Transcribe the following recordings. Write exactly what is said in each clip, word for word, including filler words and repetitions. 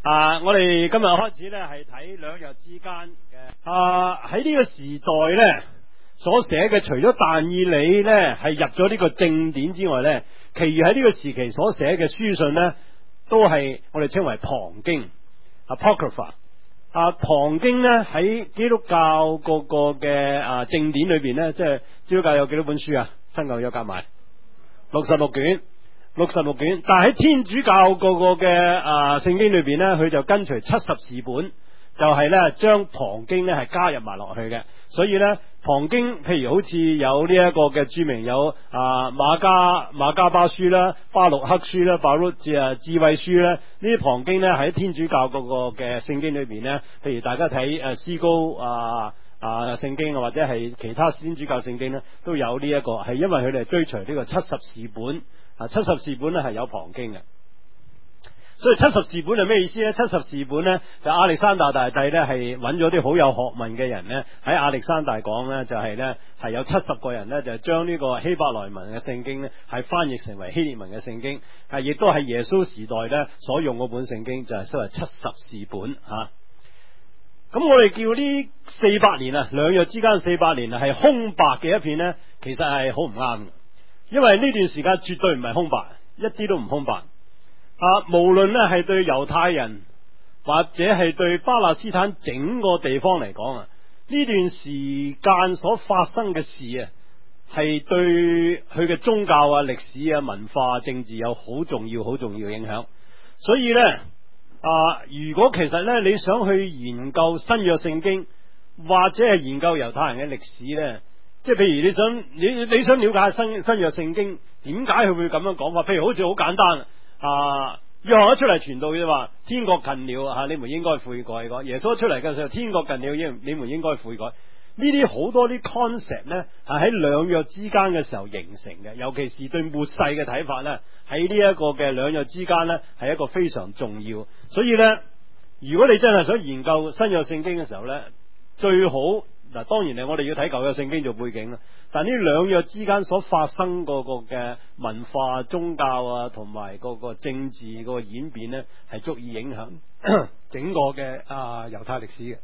啊！我哋今日開始咧係睇兩日之間嘅啊喺呢個時代咧所寫嘅，除咗但以理咧係入咗呢個正典之外咧，其餘喺呢個時期所寫嘅書信咧，都係我哋稱為旁經 Apocrypha。啊，旁經咧喺基督教嗰個嘅啊正典裏邊咧，即係基督教有幾多本書啊？新舊約夾埋六十六卷。六十六卷，但係喺天主教嗰個嘅啊聖經裏邊咧，佢就跟隨七十士本，就係咧將旁經咧係加入埋落去嘅。所以咧旁經，譬如好似有呢一個嘅著名有啊馬加馬加巴書啦、巴錄克書啦、巴錄智啊智慧書咧，呢啲旁經咧喺天主教嗰個嘅聖經裏邊咧，譬如大家睇誒思高啊啊聖經或者係其他天主教聖經咧，都有呢、這、一個，係因為佢哋追隨呢個七十士本。啊，七十士本咧係有旁經嘅，所以七十士本係咩意思咧？七十士本咧就亞歷山大大帝咧係揾咗啲好有學問嘅人咧，喺亞歷山大講咧就係咧係有七十個人咧就將呢個希伯來文嘅聖經咧係翻譯成為希臘文嘅聖經，係亦都係耶穌時代咧所用嗰本聖經就係所謂七十士本吓。咁我哋叫呢四百年啊，兩約之間四百年係空白嘅一片咧，其實係好唔啱嘅。因為呢段時間絕對唔係空白，一啲都唔空白。啊，無論咧係對猶太人或者係對巴勒斯坦整個地方嚟講啊，呢段時間所發生嘅事啊，係對佢嘅宗教啊、歷史啊、文化啊、政治有好重要、好重要嘅影響。所以呢，啊，如果其實呢，你想去研究新約聖經，或者係研究猶太人嘅歷史呢，即係譬如你想你你想了解新新約聖經點解佢會咁樣講法？譬如好似好簡單啊，約翰一出嚟傳道嘅話，天國近了吓，你們應該悔改。講耶穌出嚟嘅時候，天國近了，應你們應該悔改。呢啲好多啲 concept 咧，係喺兩約之間嘅時候形成嘅，尤其是對末世嘅睇法咧，喺呢一個嘅兩約之間咧，係一個非常重要。所以咧，如果你真係想研究新約聖經嘅時候咧，最好。嗱，當然係我哋要睇舊約聖經做背景啦。但呢兩約之間所發生嗰個嘅文化、宗教啊，同埋嗰個政治嗰個演變呢，係足以影響整個嘅啊猶太歷史嘅。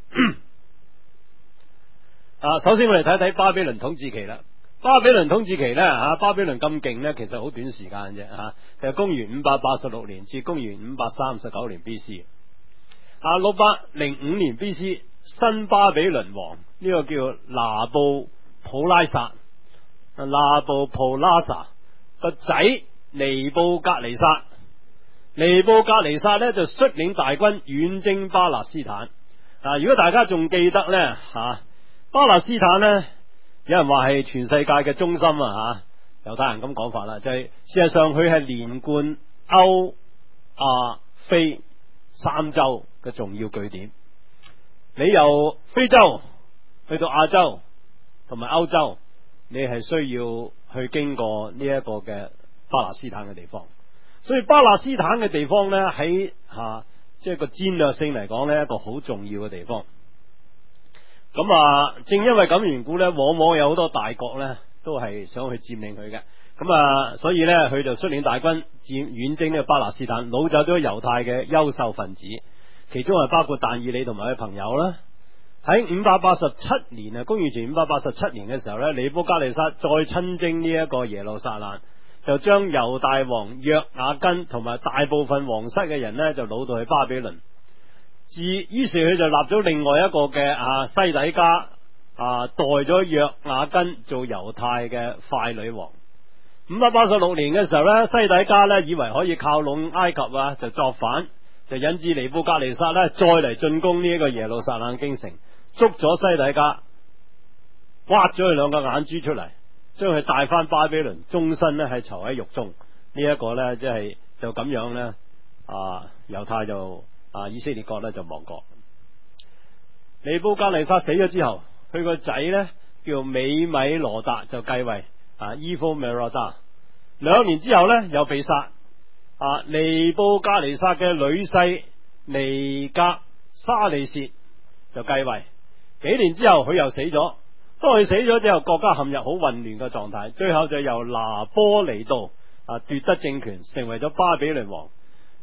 啊，首先我哋睇睇巴比倫統治期啦。巴比倫統治期呢，吓，巴比倫咁勁呢，其實好短時間啫吓，就係公元五百八十六年至公元五百三十九年 B C。啊，六百零五年 B C。新巴比倫王呢、這個叫拿布普拉撒，拿布普拉撒個仔尼布格尼撒，尼布格尼撒呢就率領大軍遠征巴勒斯坦。啊，如果大家仲記得呢，吓、啊，巴勒斯坦呢，有人話係全世界嘅中心啊吓，猶太人咁講法啦，就係、是、事實上佢係連貫歐亞非三洲嘅重要據點。你由非洲去到亞洲同埋歐洲，你係需要去經過呢一個嘅巴勒斯坦嘅地方，所以巴勒斯坦嘅地方呢，喺吓即係個戰略性嚟講呢，一個好重要嘅地方。咁啊，正因為咁緣故呢，往往有好多大國呢都係想去佔領佢嘅。咁啊，所以呢，佢就率領大軍佔遠征呢個巴勒斯坦，擄走咗猶太嘅優秀分子。其中係包括但以理同埋佢朋友啦。喺五百八十七年啊，公元前五百八十七年嘅時候呢，尼布甲尼撒再親征呢一個耶路撒冷，就將猶大王約雅斤同埋大部分皇室嘅人呢，就擄到去巴比倫。自於是佢就立咗另外一個嘅啊西底家啊代咗約雅斤做猶太嘅傀儡王。五百八十六年嘅時候呢，西底家呢以為可以靠攏埃及啊，就作反。就引致尼布甲尼撒咧，再嚟進攻呢一個耶路撒冷京城，捉咗西底家，挖咗佢兩個眼珠出嚟，將佢帶翻巴比倫，終身咧係囚喺獄中。呢一個咧，即係就咁樣咧，啊猶太就啊以色列國咧就亡國。尼布甲尼撒死咗之後，佢個仔咧叫美米羅達就繼位，啊 Evil-Merodach， 兩年之後咧又被殺。啊，尼布甲尼撒嘅女婿尼格沙利薛就繼位，幾年之後佢又死咗。當佢死咗之後，國家陷入好混亂嘅狀態，最後就由拿波尼度啊奪得政權，成為咗巴比倫王。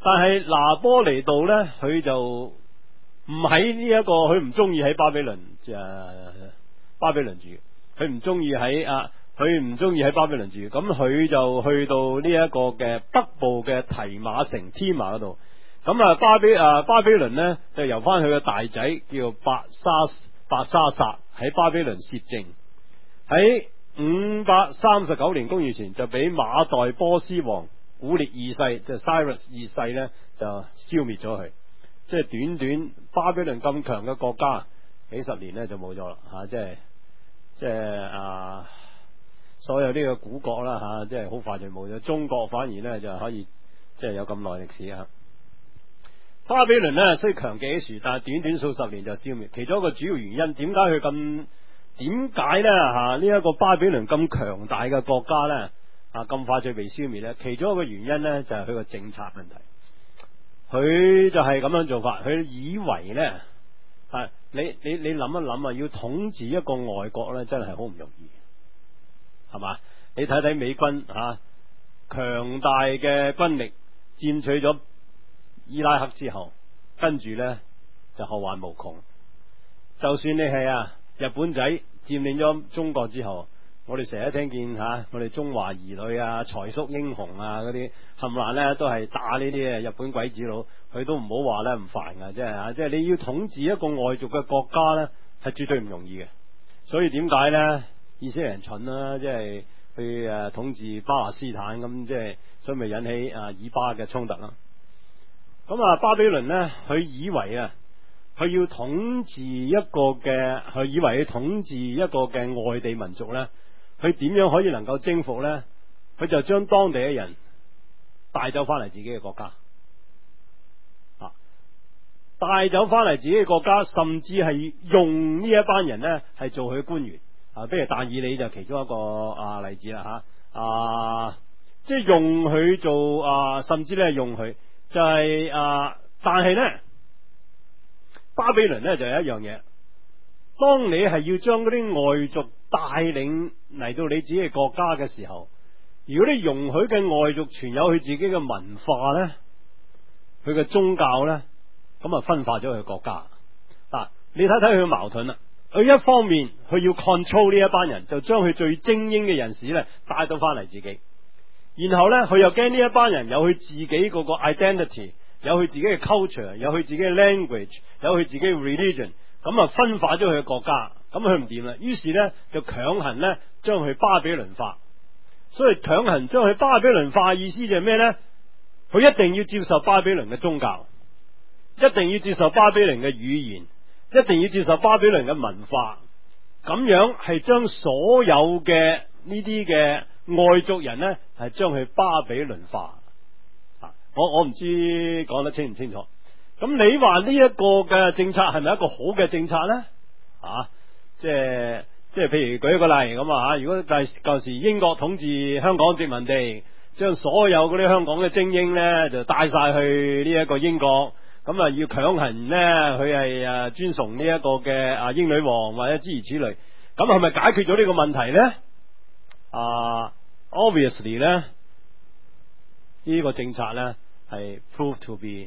但係拿波尼度咧，佢就唔喺呢一個，佢唔中意喺巴比倫誒、呃、巴比倫住，佢唔中意喺啊，佢唔中意喺巴比倫住，咁佢就去到呢一個嘅北部嘅提馬城天馬嗰度。咁啊巴比啊巴比倫咧就由翻佢嘅大仔叫伯沙伯沙撒喺巴比倫攝政，喺五百三十九年公元前就俾馬代波斯王古列二世即係 Cyrus 二世咧就消滅咗佢。即係短短巴比倫咁強嘅國家，幾十年咧就冇咗啦吓，即係即係啊所有呢個古國啦吓、啊，即係好快就冇咗。中國反而咧就可以即係有咁耐歷史啊。巴比倫咧雖強極一時，但係短短數十年就消滅。其中一個主要原因，點解佢咁點解咧吓？呢一個巴比倫咁強大嘅國家咧啊咁快就被消滅咧？其中一個原因咧就係佢個政策問題。佢就係咁樣做法，佢以為咧啊，你你你諗一諗啊，要統治一個外國咧，真係好唔容易，係嘛？你睇睇美軍啊，強大嘅軍力佔取咗伊拉克之後，跟住咧就後患無窮。就算你係啊日本仔佔領咗中國之後，我哋成日聽見吓、啊，我哋中華兒女啊、才叔英雄啊嗰啲冚唪唥咧都係打呢啲日本鬼子佬，佢都唔好話咧唔煩噶，即係啊，即係你要統治一個外族嘅國家咧，係絕對唔容易嘅。所以點解咧？以色列人蠢啦、啊，即係去誒統治巴勒斯坦咁，即係所以咪引起啊以巴嘅衝突啦。咁啊，巴比倫咧，佢以為啊，佢要統治一個嘅，佢以為佢統治一個嘅外地民族咧，佢點樣可以能夠征服咧？佢就將當地嘅人帶走翻嚟自己嘅國家，啊，帶走翻嚟自己嘅國家，甚至係用呢一班人咧係做佢官員，啊，比如但以理就其中一個啊例子啦吓，啊，即係用佢做啊，甚至咧用佢。就係、是、啊，但係咧，巴比倫咧就有一樣嘢，當你係要將嗰啲外族帶領嚟到你自己嘅國家嘅時候，如果你容許嘅外族存有佢自己嘅文化咧，佢嘅宗教咧，咁啊分化咗佢嘅國家。嗱、啊，你睇睇佢嘅矛盾啦。佢一方面佢要 control 呢一班人，就將佢最精英嘅人士咧帶到翻嚟自己。然後咧，佢又驚呢一班人有佢自己嗰個 identity， 有佢自己嘅 culture， 有佢自己嘅 language， 有佢自己嘅 religion， 咁啊分化咗佢嘅國家，咁佢唔掂啦。於是咧就強行咧將佢巴比倫化。所以強行將佢巴比倫化嘅意思就係咩咧？佢一定要接受巴比倫嘅宗教，一定要接受巴比倫嘅語言，一定要接受巴比倫嘅文化。咁樣係將所有嘅呢啲嘅外族人呢，係將佢巴比倫化。啊，我我唔知講得清唔清楚。咁你話呢一個嘅政策係咪一個好嘅政策呢？啊，即係即係譬如舉一個例咁啊，如果舊舊時英國統治香港殖民地，將所有嗰啲香港嘅精英呢，就帶晒去呢一個英國，咁啊要強行呢，佢係誒尊崇呢一個嘅啊英女王或者諸如此類，咁係咪解決咗呢個問題呢？啊、uh,，obviously 咧，呢、呢個政策咧係 prove to be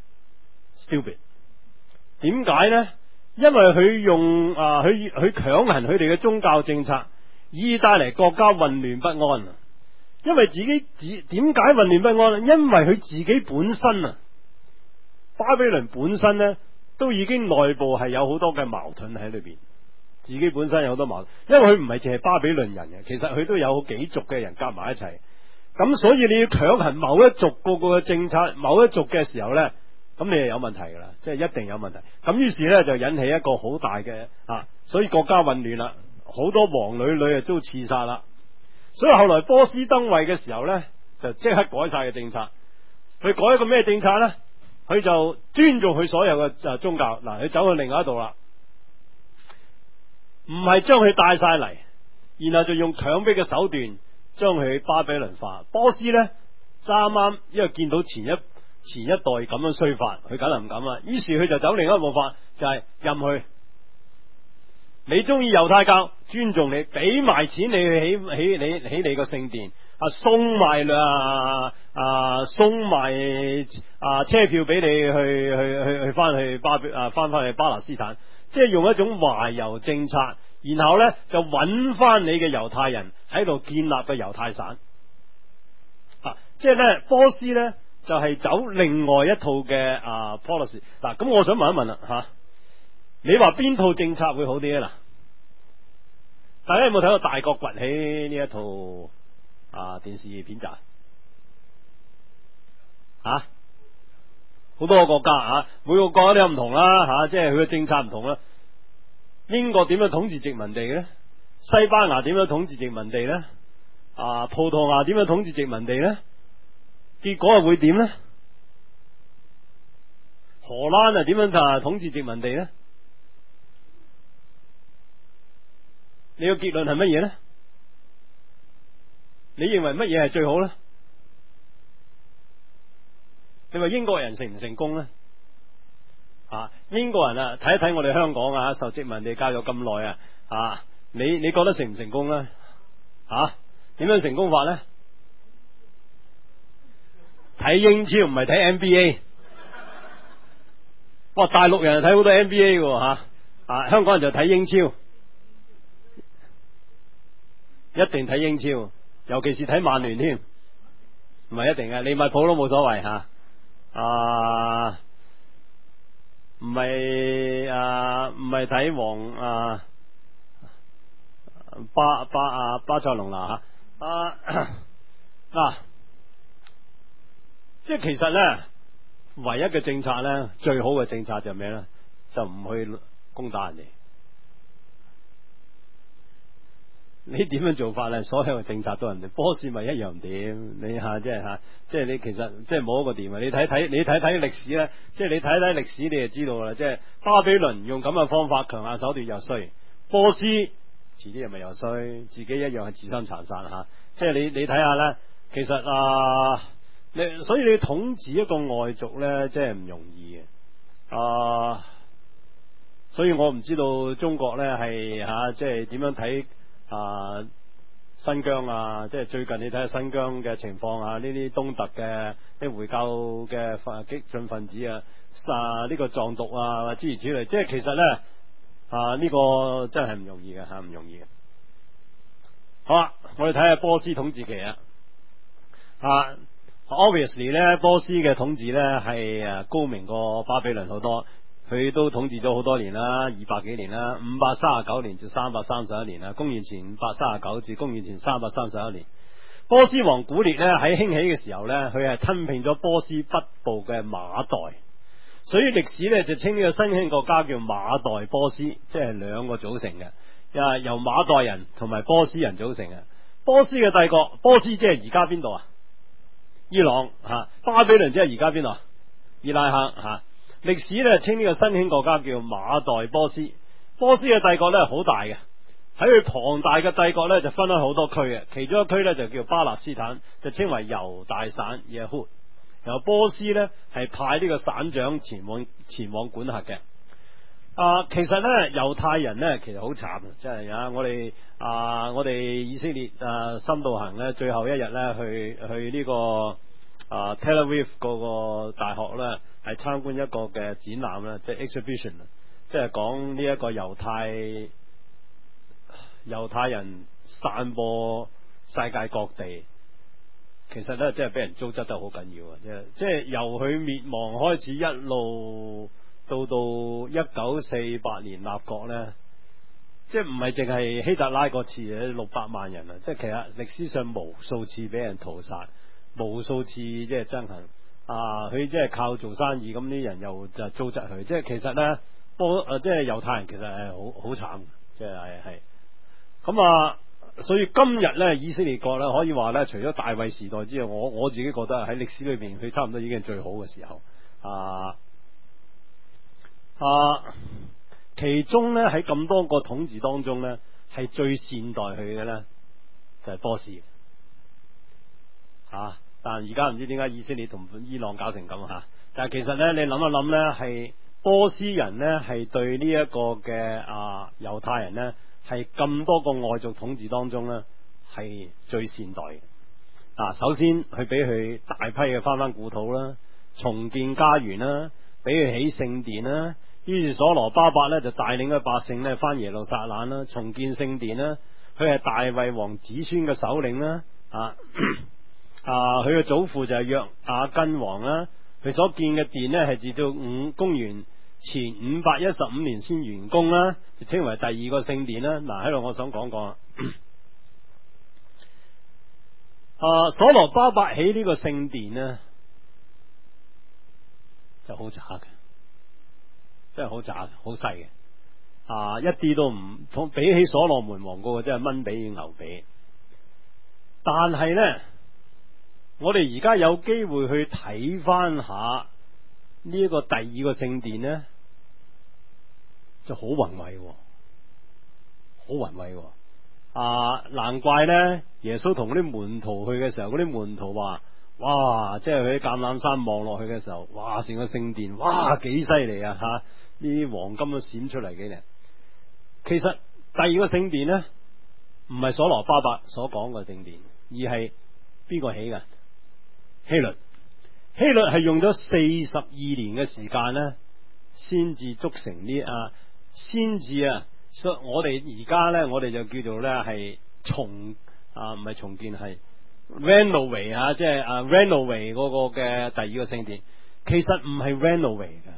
stupid。點解咧？因為佢用啊，佢佢強行佢哋嘅宗教政策，以帶嚟國家混亂不安啊！因為自己自點解混亂不安？因為佢自己本身啊，巴比倫本身咧都已經內部係有好多嘅矛盾喺裏邊。自己本身有好多矛盾，因為佢唔係淨係巴比倫人嘅，其實佢都有好幾族嘅人夾埋一齊。咁所以你要強行某一族個個嘅政策，某一族嘅時候呢，咁你係有問題噶啦，即係一定有問題。咁於是呢，就引起一個好大嘅啊，所以國家混亂啦，好多王女女啊都刺殺啦。所以後來波斯登位嘅時候呢，就即刻改晒嘅政策。佢改一個咩政策呢？佢就尊重佢所有嘅啊宗教。嗱，佢走去另外一度啦。唔係將佢帶晒嚟，然後就用強迫嘅手段將佢巴比倫化。波斯呢，啱啱因為見到前一前一代咁樣衰法，佢梗係唔敢啦。於是佢就走另一個步伐，就係、是、任佢。你中意猶太教，尊重你，俾埋錢你去起起你起你個聖殿，啊送埋啦啊送埋啊車票俾你去去去去翻去巴比啊翻翻去巴勒斯坦，即係用一種懷猶政策，然後呢就揾翻你嘅猶太人喺度建立嘅猶太省。啊，即係呢波斯呢就係、是、走另外一套嘅啊 policy。嗱，咁我想問一問啦吓、啊，你話邊套政策會好啲咧？嗱，大家有冇睇過大國崛起呢一套啊電視片集？吓，好多個國家啊，每個國家都有唔同啦，吓、啊，即係佢嘅政策唔同啦。英國點樣統治殖民地嘅咧？西班牙點樣統治殖民地咧？啊，葡萄牙點樣統治殖民地咧？結果係會點咧？荷蘭啊點樣啊統治殖民地咧？你個結論係乜嘢咧？你認為乜嘢係最好咧？你話英國人成唔成功咧？啊，英國人啊，睇一睇我哋香港啊，受殖民地教育咁耐啊，啊，你你覺得成唔成功咧？啊，點樣成功法咧？睇英超唔係睇 N B A。哇，大陸人睇好多 N B A 嘅吓，啊，香港人就睇英超，一定睇英超，尤其是睇曼聯添，唔係一定嘅，利物浦都冇所謂吓。啊，唔係啊，唔係睇黃啊巴巴啊巴塞隆拿吓啊嗱、啊，即係其實咧，唯一嘅政策咧，最好嘅政策就係咩咧？就唔去攻打人哋。你點樣做法咧？所有嘅政策都人哋，波斯咪一樣點？你吓即係吓，即係你其實即係冇一個點啊！你睇睇，你睇睇歷史咧，即係你睇睇歷史，你就知道啦。即係巴比倫用咁嘅方法強硬手段又衰，波斯遲啲又咪又衰，自己一樣係自相殘殺吓。即係你你睇下咧，其實啊，你所以你統治一個外族咧，即係唔容易嘅啊。所以我唔知道中國咧係吓，即係點樣睇。啊，新疆啊，即係最近你睇下新疆嘅情況啊，呢啲東突嘅啲回教嘅激進分子啊，啊呢、這個藏獨啊，諸如此類，即係其實咧啊呢、這個真係唔容易嘅吓，唔容易嘅。好啦，我哋睇下波斯統治期啊，啊 obviously 咧波斯嘅統治咧係誒高明過巴比倫好多。佢都統治咗好多年啦，二百幾年啦，五百三十九年至三百三十一年啦，公元前五百三十九至公元前三百三十一年。波斯王古列咧喺興起嘅時候咧，佢係吞併咗波斯北部嘅馬代，所以歷史咧就稱呢個新興國家叫馬代波斯，即係兩個組成嘅，啊由馬代人同埋波斯人組成嘅。波斯嘅帝國，波斯即係而家邊度啊？伊朗吓，巴比倫即係而家邊度啊？伊拉克吓。歷史咧稱呢個新興國家叫馬代波斯。波斯嘅帝國咧係好大嘅，喺佢龐大嘅帝國咧就分開好多區嘅，其中一區咧就叫巴勒斯坦，就稱為猶大省耶戶。由波斯咧係派呢個省長前往前往管轄嘅。啊，其實咧猶太人咧其實好慘，即係啊我哋啊我哋以色列啊深度行咧最後一日咧去去呢、這個啊 Tel Aviv 嗰個大學咧。係參觀一個嘅展覽啦，即係 exhibition，即係講呢一個猶太猶太人散播世界各地，其實咧即係俾人糟質得好緊要啊！即係即係由佢滅亡開始一路到到一九四八年立國咧，即係唔係淨係希特拉嗰次六百萬人啊！即係其實歷史上無數次俾人屠殺，無數次即係憎恨。啊！佢即係靠做生意，咁啲人又就糟質佢。即係其實咧，波誒即係猶太人其實係好好慘，即係係咁啊！所以今日咧，以色列國咧可以話咧，除咗大衛時代之外，我我自己覺得喺歷史裏邊，佢差唔多已經係最好嘅時候啊啊！其中咧喺咁多個統治當中咧，係最善待佢嘅咧，就係、是、波斯啊！但而家唔知點解以色列同伊朗搞成咁吓，但係其實咧，你諗一諗咧，係波斯人咧係對呢一個嘅啊猶太人咧係咁多個外族統治當中咧係最善待嘅。 啊，首先去俾佢大批嘅翻翻故土啦，重建家園啦，俾佢起聖殿啦。於是所羅巴伯咧就帶領嘅百姓咧翻耶路撒冷啦，重建聖殿啦。佢係大衛王子孫嘅首領啦。啊啊，佢嘅祖父就係約雅斤王啦。佢所建嘅殿呢，係至到五公元前五百一十五年先完工啦，就稱為第二個聖殿啦。嗱，喺度我想講講啊，啊，所羅巴伯起呢個聖殿呢，就好渣嘅，真係好渣，好細嘅，啊，一啲都唔比起所羅門王嗰個真係蚊比與牛比。但係呢，我哋而家有機會去睇翻下呢一個第二個聖殿呢，就好宏偉，好宏偉。啊，難怪呢，耶穌同啲門徒去嘅時候，嗰啲門徒話：哇！即係佢喺橄欖山望落去嘅時候，哇！成個聖殿，哇，幾犀利啊！吓，啲黃金都閃出嚟幾靚。其實第二個聖殿呢，唔係所羅巴伯所講嘅聖殿，而係邊個起嘅？希律。希律係用咗四十二年嘅時間呢，先至築成呢啊，先至啊。所以我哋而家呢，我哋就叫做呢係重啊，唔係重建，係 renovate 啊，即係啊 renovate 嗰個嘅第二個聖殿。其實唔係 renovate 噶。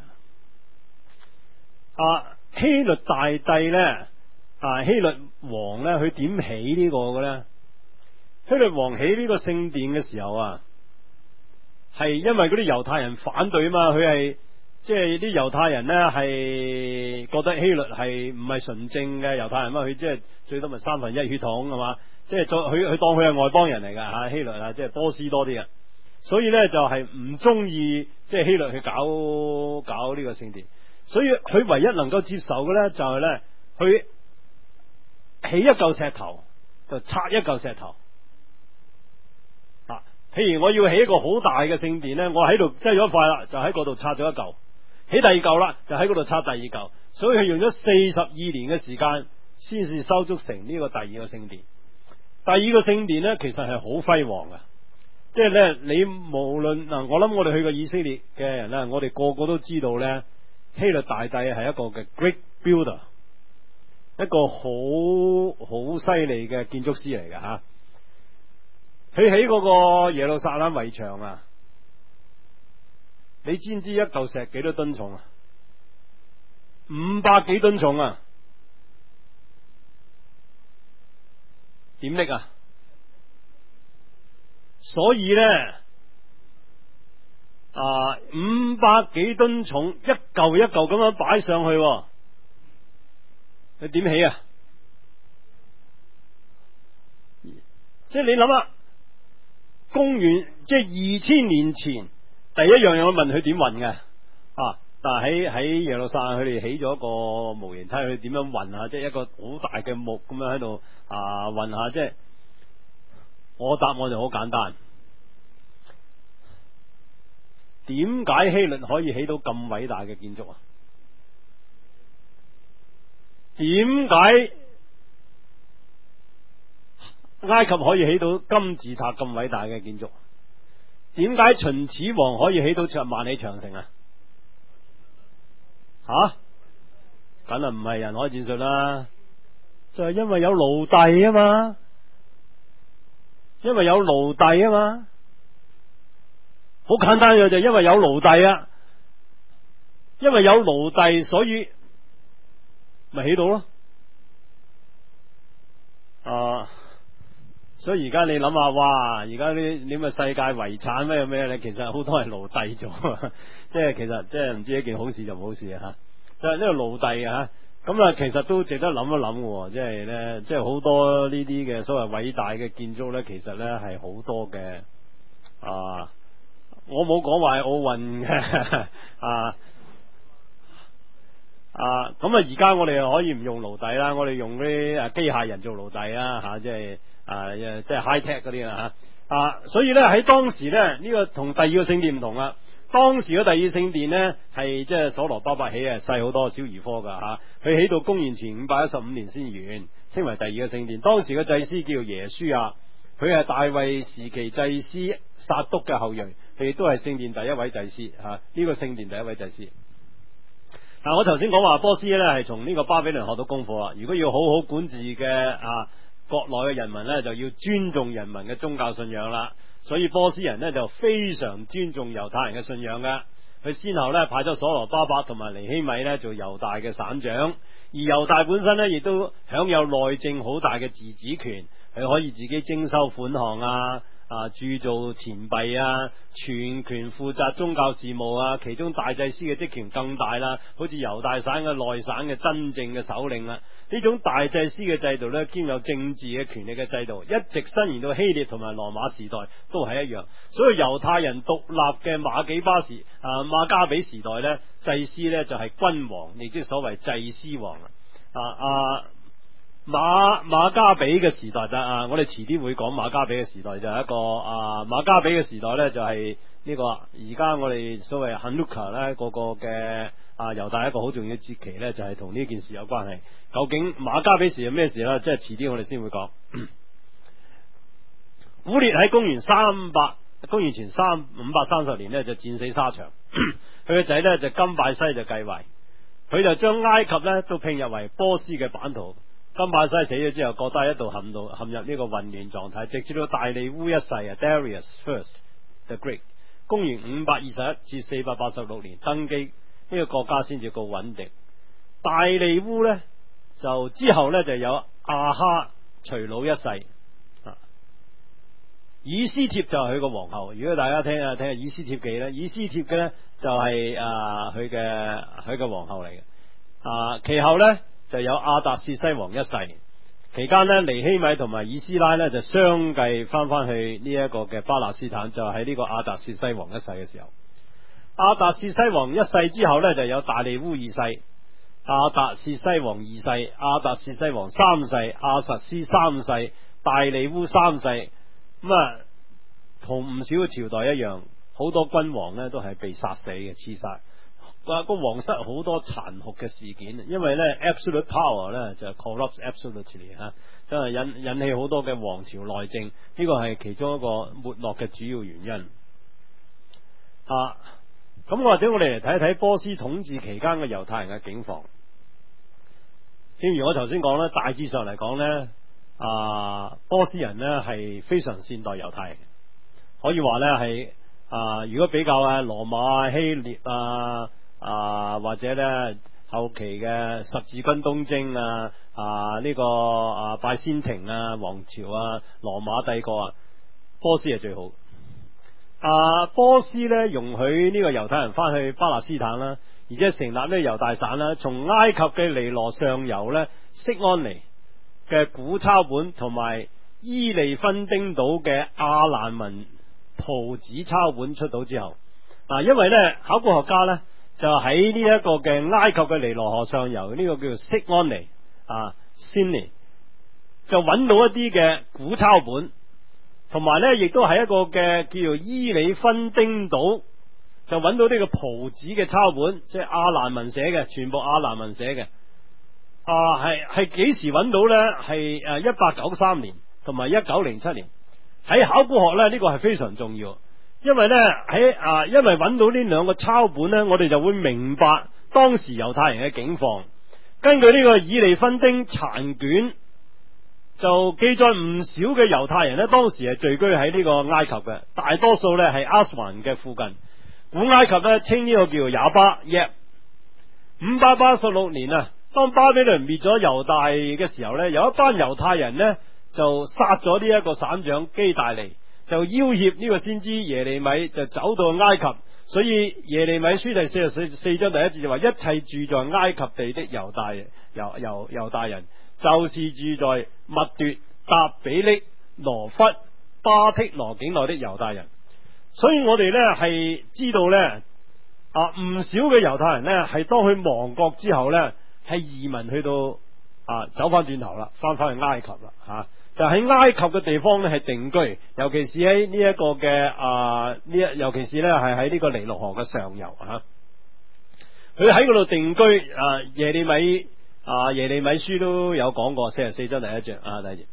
啊，希律大帝呢，啊希律王呢，佢點起呢個嘅呢？希律王起呢個聖殿嘅時候啊，係因為嗰啲猶太人反對啊嘛，佢係。即係啲猶太人呢，係覺得希律係唔係純正嘅猶太人嘛，佢即係最多咪三分一血統係嘛，即係佢佢當佢係外邦人嚟噶吓，希律啊，即係波斯多啲嘅，所以呢，就係唔中意即係希律去搞搞呢個聖殿，所以佢唯一能夠接受嘅呢，就係呢，佢起一嚿石頭就拆一嚿石頭啊，譬如我要起一個好大嘅聖殿呢，我喺度擠咗一塊啦，就喺嗰度拆咗一嚿。起第二嚿啦，就喺嗰度拆第二嚿，所以佢用咗四十二年嘅時間，先至修築成呢個第二個聖殿。第二個聖殿呢，其實係好輝煌嘅，即係呢，你無論嗱，我諗我哋去過以色列嘅人呢，我哋個個都知道呢，希律大帝係一個嘅 great builder， 一個好好犀利嘅建築師嚟嘅吓。佢起嗰個耶路撒冷圍牆啊，你知唔知一嚿石幾多噸重啊？五百幾噸重啊！點拎啊？所以呢，啊，五百幾噸重，一嚿一嚿咁樣擺上去，你點起啊？即係你諗下，公元即係二千年前。第一樣嘢我問佢點運嘅啊，但係喺喺耶路撒冷佢哋起咗一個模型，睇下佢點樣運啊，即係一個好大嘅木咁樣喺度啊運下，即係我答案就好簡單，點解希律可以起到咁偉大嘅建築啊？點解埃及可以起到金字塔咁偉大嘅建築？點解秦始皇可以起到萬里長城啊？吓，梗係唔係人海戰術啦，就係因為有奴隸啊嘛，因為有奴隸啊嘛，好簡單嘅就係因為有奴隸啊，因為有奴隸所以咪起到咯，啊！所以而家你諗下，哇！而家啲你咪世界遺產咩咩咧？其實好多係奴隸做，即係其實即係唔知一件好事就唔好事啊！吓，就係呢個奴隸啊！咁啊，其實都值得諗一諗嘅，即係咧，即係好多呢啲嘅所謂偉大嘅建築咧，其實咧係好多嘅啊！我冇講話係奧運嘅啊啊！咁啊，而家我哋又可以唔用奴隸啦，我哋用啲誒機械人做奴隸啊！吓，即係。啊，即係 high tech 嗰啲啦吓，啊，所以咧喺當時咧呢、這個同第二個聖殿唔同啦。當時嘅第二聖殿呢，係即係所羅巴伯起啊，細好多小兒科噶吓，佢起到公元前五百一十五年先完，稱為第二個聖殿。當時嘅祭司叫耶書亞， 佢係大衛時期祭司撒督嘅後裔，佢亦都係聖殿第一位祭司吓，呢、這個聖殿第一位祭司。嗱、啊，我頭先講話波斯咧係從呢個巴比倫學到功課啊，如果要好好管治嘅啊國內嘅人民咧，就要尊重人民嘅宗教信仰啦。所以波斯人呢，就非常尊重猶太人嘅信仰嘅，佢先後咧派咗所羅巴伯同埋尼希米咧做猶大嘅省長，而猶大本身咧亦都享有內政好大嘅自治權，佢可以自己徵收款項啊。啊，鑄造錢幣啊，全權負責宗教事務啊，其中大祭司嘅職權更大啦，好似猶大省嘅內省嘅真正嘅首領啦。呢種大祭司嘅制度呢，兼有政治嘅權力嘅制度，一直伸延到希臘同埋羅馬時代都係一樣。所以猶太人獨立嘅馬幾巴時啊馬加比時代呢，祭司呢就係君王，亦即係所謂祭司王啊啊。馬馬加比嘅時代就啊，我哋遲啲會講馬加比嘅時代就係一個啊馬加比嘅時代呢，就係呢個而家我哋所謂 Hanukkah 咧個個嘅啊猶大一個好重要嘅節期呢，就係同呢件事有關係。究竟馬加比時係咩事呢？即係遲啲我哋先會講。古列喺公元三百公元前三五百三十年呢，就戰死沙場，佢個仔呢，就金拜西就繼位，佢就將埃及呢都拼入為波斯嘅版圖。金拜西死咗之後，國家一度陷到陷入呢個混亂狀態，直至到大利烏一世啊 Darius First the Great， 公元五百二十一至四百八十六年登基，呢、這個國家先至告穩定。大利烏呢，就之後呢，就有亞哈隨魯一世，啊，以斯帖就係佢個皇后。如果大家聽下聽下以斯帖記呢，以斯帖嘅呢，就係啊佢嘅佢嘅皇后嚟嘅。啊，其後呢，就有亞達薛西王一世，期間呢，尼希米同埋以斯拉呢就相繼翻翻去呢一個嘅巴勒斯坦，就喺呢個亞達薛西王一世嘅時候。亞達薛西王一世之後呢，就有大利烏二世、亞達薛西王二世、亞達薛西王三世、亞實斯三世、大利烏三世。咁啊，同唔少嘅朝代一樣，好多君王呢都係被殺死嘅，刺殺。話個皇室好多殘酷嘅事件，因為咧 absolute power 咧就 corrupts absolutely 吓，真係引引起好多嘅王朝內政，呢個係其中一個沒落嘅主要原因。啊，咁或者我哋嚟睇一睇波斯統治期間嘅猶太人嘅境況。正如我頭先講咧，大致上嚟講咧，啊，波斯人咧係非常善待猶太人，可以話咧係啊，如果比較啊羅馬、希臘啊。啊，或者咧後期嘅十字軍東征啊，啊呢、這個啊拜占庭啊王朝啊，羅馬帝國啊，波斯係最好。啊，波斯咧容許呢個猶太人翻去巴勒斯坦啦，而且成立呢個猶大省啦，從埃及嘅尼羅上游咧，釋安尼嘅古抄本同埋伊利芬丁島嘅阿蘭文圖紙抄本出到之後，嗱、啊，因為咧考古學家咧。就喺呢一個嘅埃及嘅尼羅河上游，呢、這個叫做釋安尼啊 Sinai 就揾到一啲嘅古抄本，同埋咧亦都係一個嘅叫做伊里芬丁島，就揾到呢個蒲子嘅抄本，即係亞蘭文寫嘅，全部亞蘭文寫嘅。啊，係係幾時揾到咧？係誒一八九三年同埋一九零七年。喺考古學咧，呢、這個係非常重要。因為咧喺啊，因為揾到呢兩個抄本咧，我哋就會明白當時猶太人嘅境況。根據呢個以利芬丁殘卷，就記載唔少嘅猶太人咧，當時係聚居喺呢個埃及嘅，大多數咧係阿斯環嘅附近。古埃及咧稱呢個叫做啞巴耶。五百八十六年啊，當巴比倫滅咗猶大嘅時候咧，有一班猶太人呢，就殺咗呢一個省長基大利。就要挾呢個先知耶利米，就走到埃及，所以耶利米書第四十四四章第一節就話：一切住在埃及地的猶大猶猶猶大人，就是住在密奪、答比匿、羅弗、巴剔羅境內的猶大人。所以我哋呢係知道呢，啊唔少嘅猶太人呢係當佢亡國之後呢係移民去到啊走翻轉頭啦，翻翻去埃及啦吓。啊就喺埃及嘅地方咧係定居，尤其是喺呢一個嘅啊呢一，尤其是咧係喺呢個尼羅河嘅上游吓，佢喺嗰度定居。啊耶利米啊耶利米書都有講過，四十四章第一章啊第二節，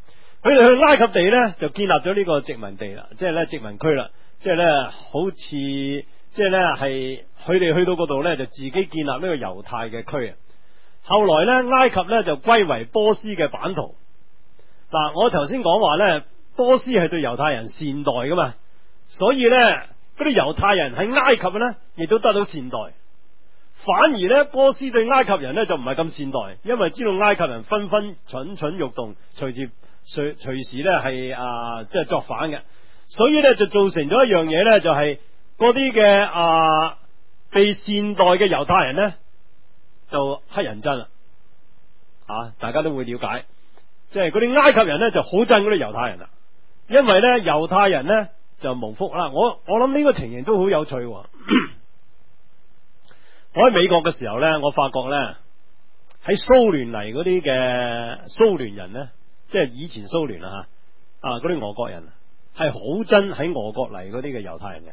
佢哋去埃及地咧就建立咗呢個殖民地啦，即係咧殖民區啦，即係咧好似即係咧係佢哋去到嗰度咧就自己建立呢個猶太嘅區啊。後來咧埃及咧就歸為波斯嘅版圖。嗱，我頭先講話咧波斯係對猶太人善待噶嘛，所以咧嗰啲猶太人喺埃及咧亦都得到善待。反而咧波斯對埃及人咧就唔係咁善待，因為知道埃及人紛紛蠢蠢欲動，隨住隨隨時咧係啊即係作反嘅，所以咧就造成咗一樣嘢咧，就係嗰啲嘅啊被善待嘅猶太人咧就乞人憎啦，啊大家都會了解，即係嗰啲埃及人咧就好憎嗰啲猶太人啦，因為咧猶太人咧就無福啦。我我諗呢個情形都好有趣喎。我喺美國嘅時候咧，我發覺咧喺蘇聯嚟嗰啲嘅蘇聯人咧，即係以前蘇聯啦吓，啊嗰啲俄國人係好憎喺俄國嚟嗰啲嘅猶太人嘅，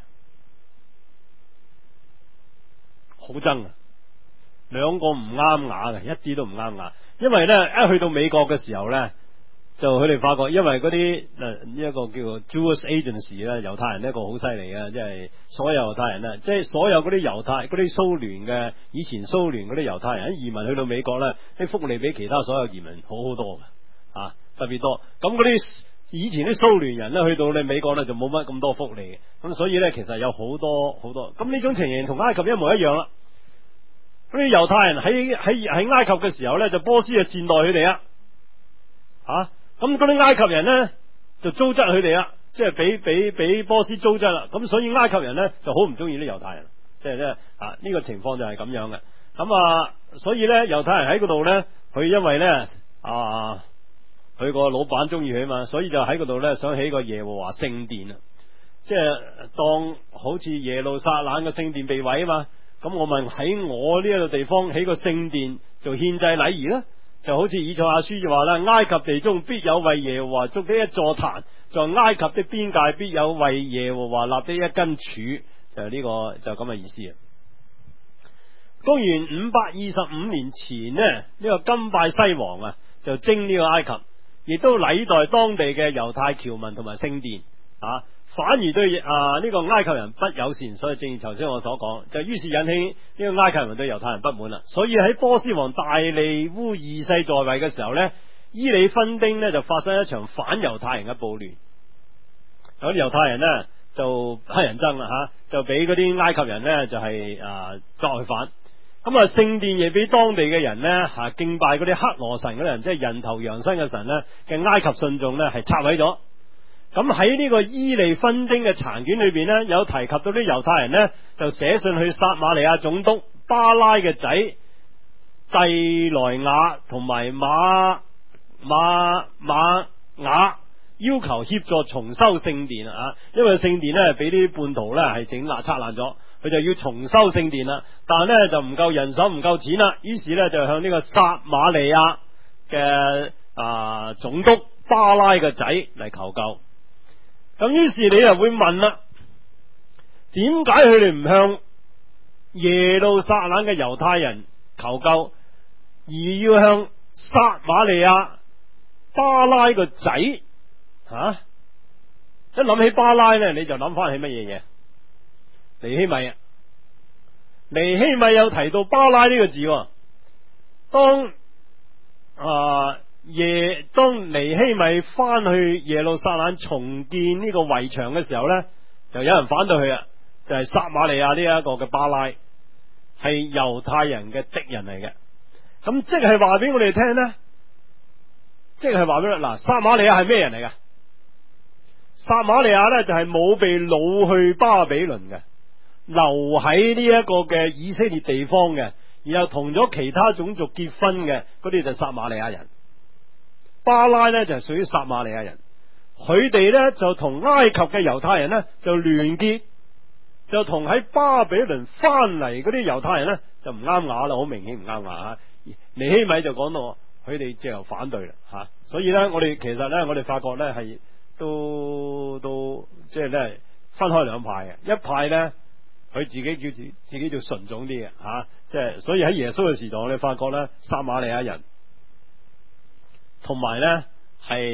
好憎啊！兩個唔啱牙嘅，一啲都唔啱牙。因為咧一去到美國嘅時候咧，就佢哋發覺，因為嗰啲誒呢一個叫做 Jewish Agency 咧，猶太人呢一個好犀利啊，即係所有猶太人咧，即係所有嗰啲猶太嗰啲蘇聯嘅以前蘇聯嗰啲猶太人喺移民去到美國咧，啲福利比其他所有移民好好多嘅啊，特別多。咁嗰啲以前啲蘇聯人咧去到你美國咧就冇乜咁多福利嘅，咁所以咧其實有好多好多。咁呢種情形同埃及一模一樣啦。嗰啲猶太人喺喺喺埃及嘅時候咧，就波斯就善待佢哋啊，啊！咁嗰啲埃及人咧就糟質佢哋啦，即係俾俾俾波斯糟質啦。咁所以埃及人咧就好唔中意啲猶太人，即係咧啊呢個情況就係咁樣嘅。咁啊，所以咧猶太人喺嗰度咧，佢因為咧啊，佢個老闆中意佢啊嘛，所以就喺嗰度咧想起個耶和華聖殿啊，即係當好似耶路撒冷嘅聖殿被毀啊嘛。咁我問喺我呢一個地方起個聖殿做獻祭禮儀咧？就好似以賽亞書就話啦，埃及地中必有為耶和華築的一座壇，在埃及的邊界必有為耶和華立的一根柱，就係呢個就咁嘅意思。公元五百二十五年前呢，呢個金拜西王啊就征呢個埃及，亦都禮待當地嘅猶太僑民同埋聖殿啊。反而對啊呢個埃及人不友善，所以正如頭先我所講，就於是引起呢個埃及人對猶太人不滿啦。所以喺波斯王大利烏二世在位嘅時候呢，伊里芬丁呢就發生一場反猶太人嘅暴亂，有啲猶太人呢就乞人憎啦吓，就俾嗰啲埃及人呢就係、是、啊作佢反。咁啊聖殿亦俾當地嘅人呢吓、啊、敬拜嗰啲黑羅神嗰啲人，即係人頭羊身嘅神呢嘅埃及信眾呢係拆毀咗。咁喺呢個伊利芬丁嘅殘卷裏邊呢，有提及到啲猶太人呢，就寫信去撒馬利亞總督巴拉嘅仔蒂萊雅同埋馬馬馬雅，要求協助重修聖殿啊！因為聖殿呢俾啲叛徒呢係整爛拆爛咗，佢就要重修聖殿啦。但係呢就唔夠人手，唔夠錢啦，於是呢就向呢個撒馬利亞嘅啊總督巴拉嘅仔嚟求救。咁於是你又會問啦，點解佢哋唔向耶路撒冷嘅猶太人求救，而要向撒瑪利亞巴拉個仔吓？一諗起巴拉咧，你就諗翻起乜嘢嘢？尼希米啊，尼希米有提到巴拉呢個字，當啊。耶當尼希米翻去耶路撒冷重建呢個圍牆嘅時候呢，就有人反對佢啊，就係、是、撒瑪利亞呢一個嘅巴拉係猶太人嘅敵人嚟嘅。咁即係話俾我哋聽呢，即係話俾嗱撒瑪利亞係咩人嚟㗎？撒瑪利亞呢就係、是、冇被擄去巴比倫嘅，留喺呢一個嘅以色列地方嘅，然後同咗其他種族結婚嘅，嗰啲就撒瑪利亞人。巴拉咧就係屬於撒瑪利亞人，佢哋咧就同埃及嘅猶太人咧就聯結，就同喺巴比倫翻嚟嗰啲猶太人咧就唔啱牙啦，好明顯唔啱牙啊！尼希米就講到佢哋即係反對啦吓，所以咧我哋其實咧我哋發覺咧係都都即係咧分開兩派嘅，一派咧佢自己叫自自己叫純種啲嘅吓，即係所以喺耶穌嘅時代我哋發覺咧撒瑪利亞人。同埋咧係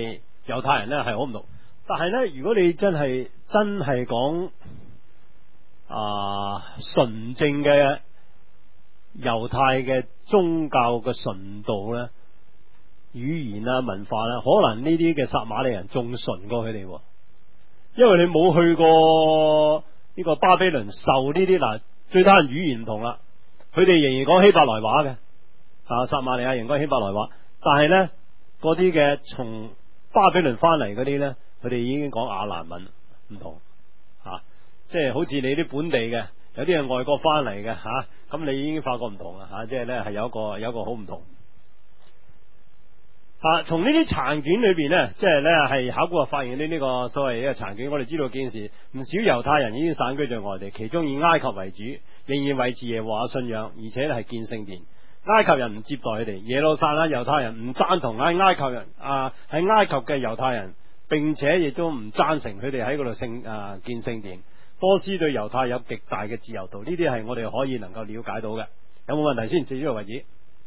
猶太人呢係好唔同。但係呢，如果你真係真係講啊純正嘅猶太嘅宗教嘅純度呢，語言啊文化呢，可能呢啲嘅撒瑪利人仲純過佢哋，因為你冇去過呢個巴比倫受呢啲。嗱，最低限語言唔同啦，佢哋仍然講希伯來話嘅，啊撒瑪利亞仍然講希伯來話，但係呢嗰啲嘅從巴比倫翻嚟嗰啲呢，佢哋已經講亞蘭文，唔同啊，即係好似你啲本地嘅，有啲係外國翻嚟嘅吓，咁、啊、你已經發覺唔同啦吓、啊，即係呢係有一個有一個好唔同。啊，從呢啲殘卷裏邊呢，即係呢係考古學發現呢呢個所謂嘅殘卷，我哋知道件事，唔少猶太人已經散居在外地，其中以埃及為主，仍然維持耶和華信仰，而且係建聖殿。埃及人唔接待佢哋，耶路撒冷猶太人唔贊同喺埃及人啊喺埃及嘅猶太人，並且亦都唔贊成佢哋喺嗰度聖啊建聖殿。波斯對猶太有極大嘅自由度，呢啲係我哋可以能夠了解到嘅。有冇問題先？至呢個為止。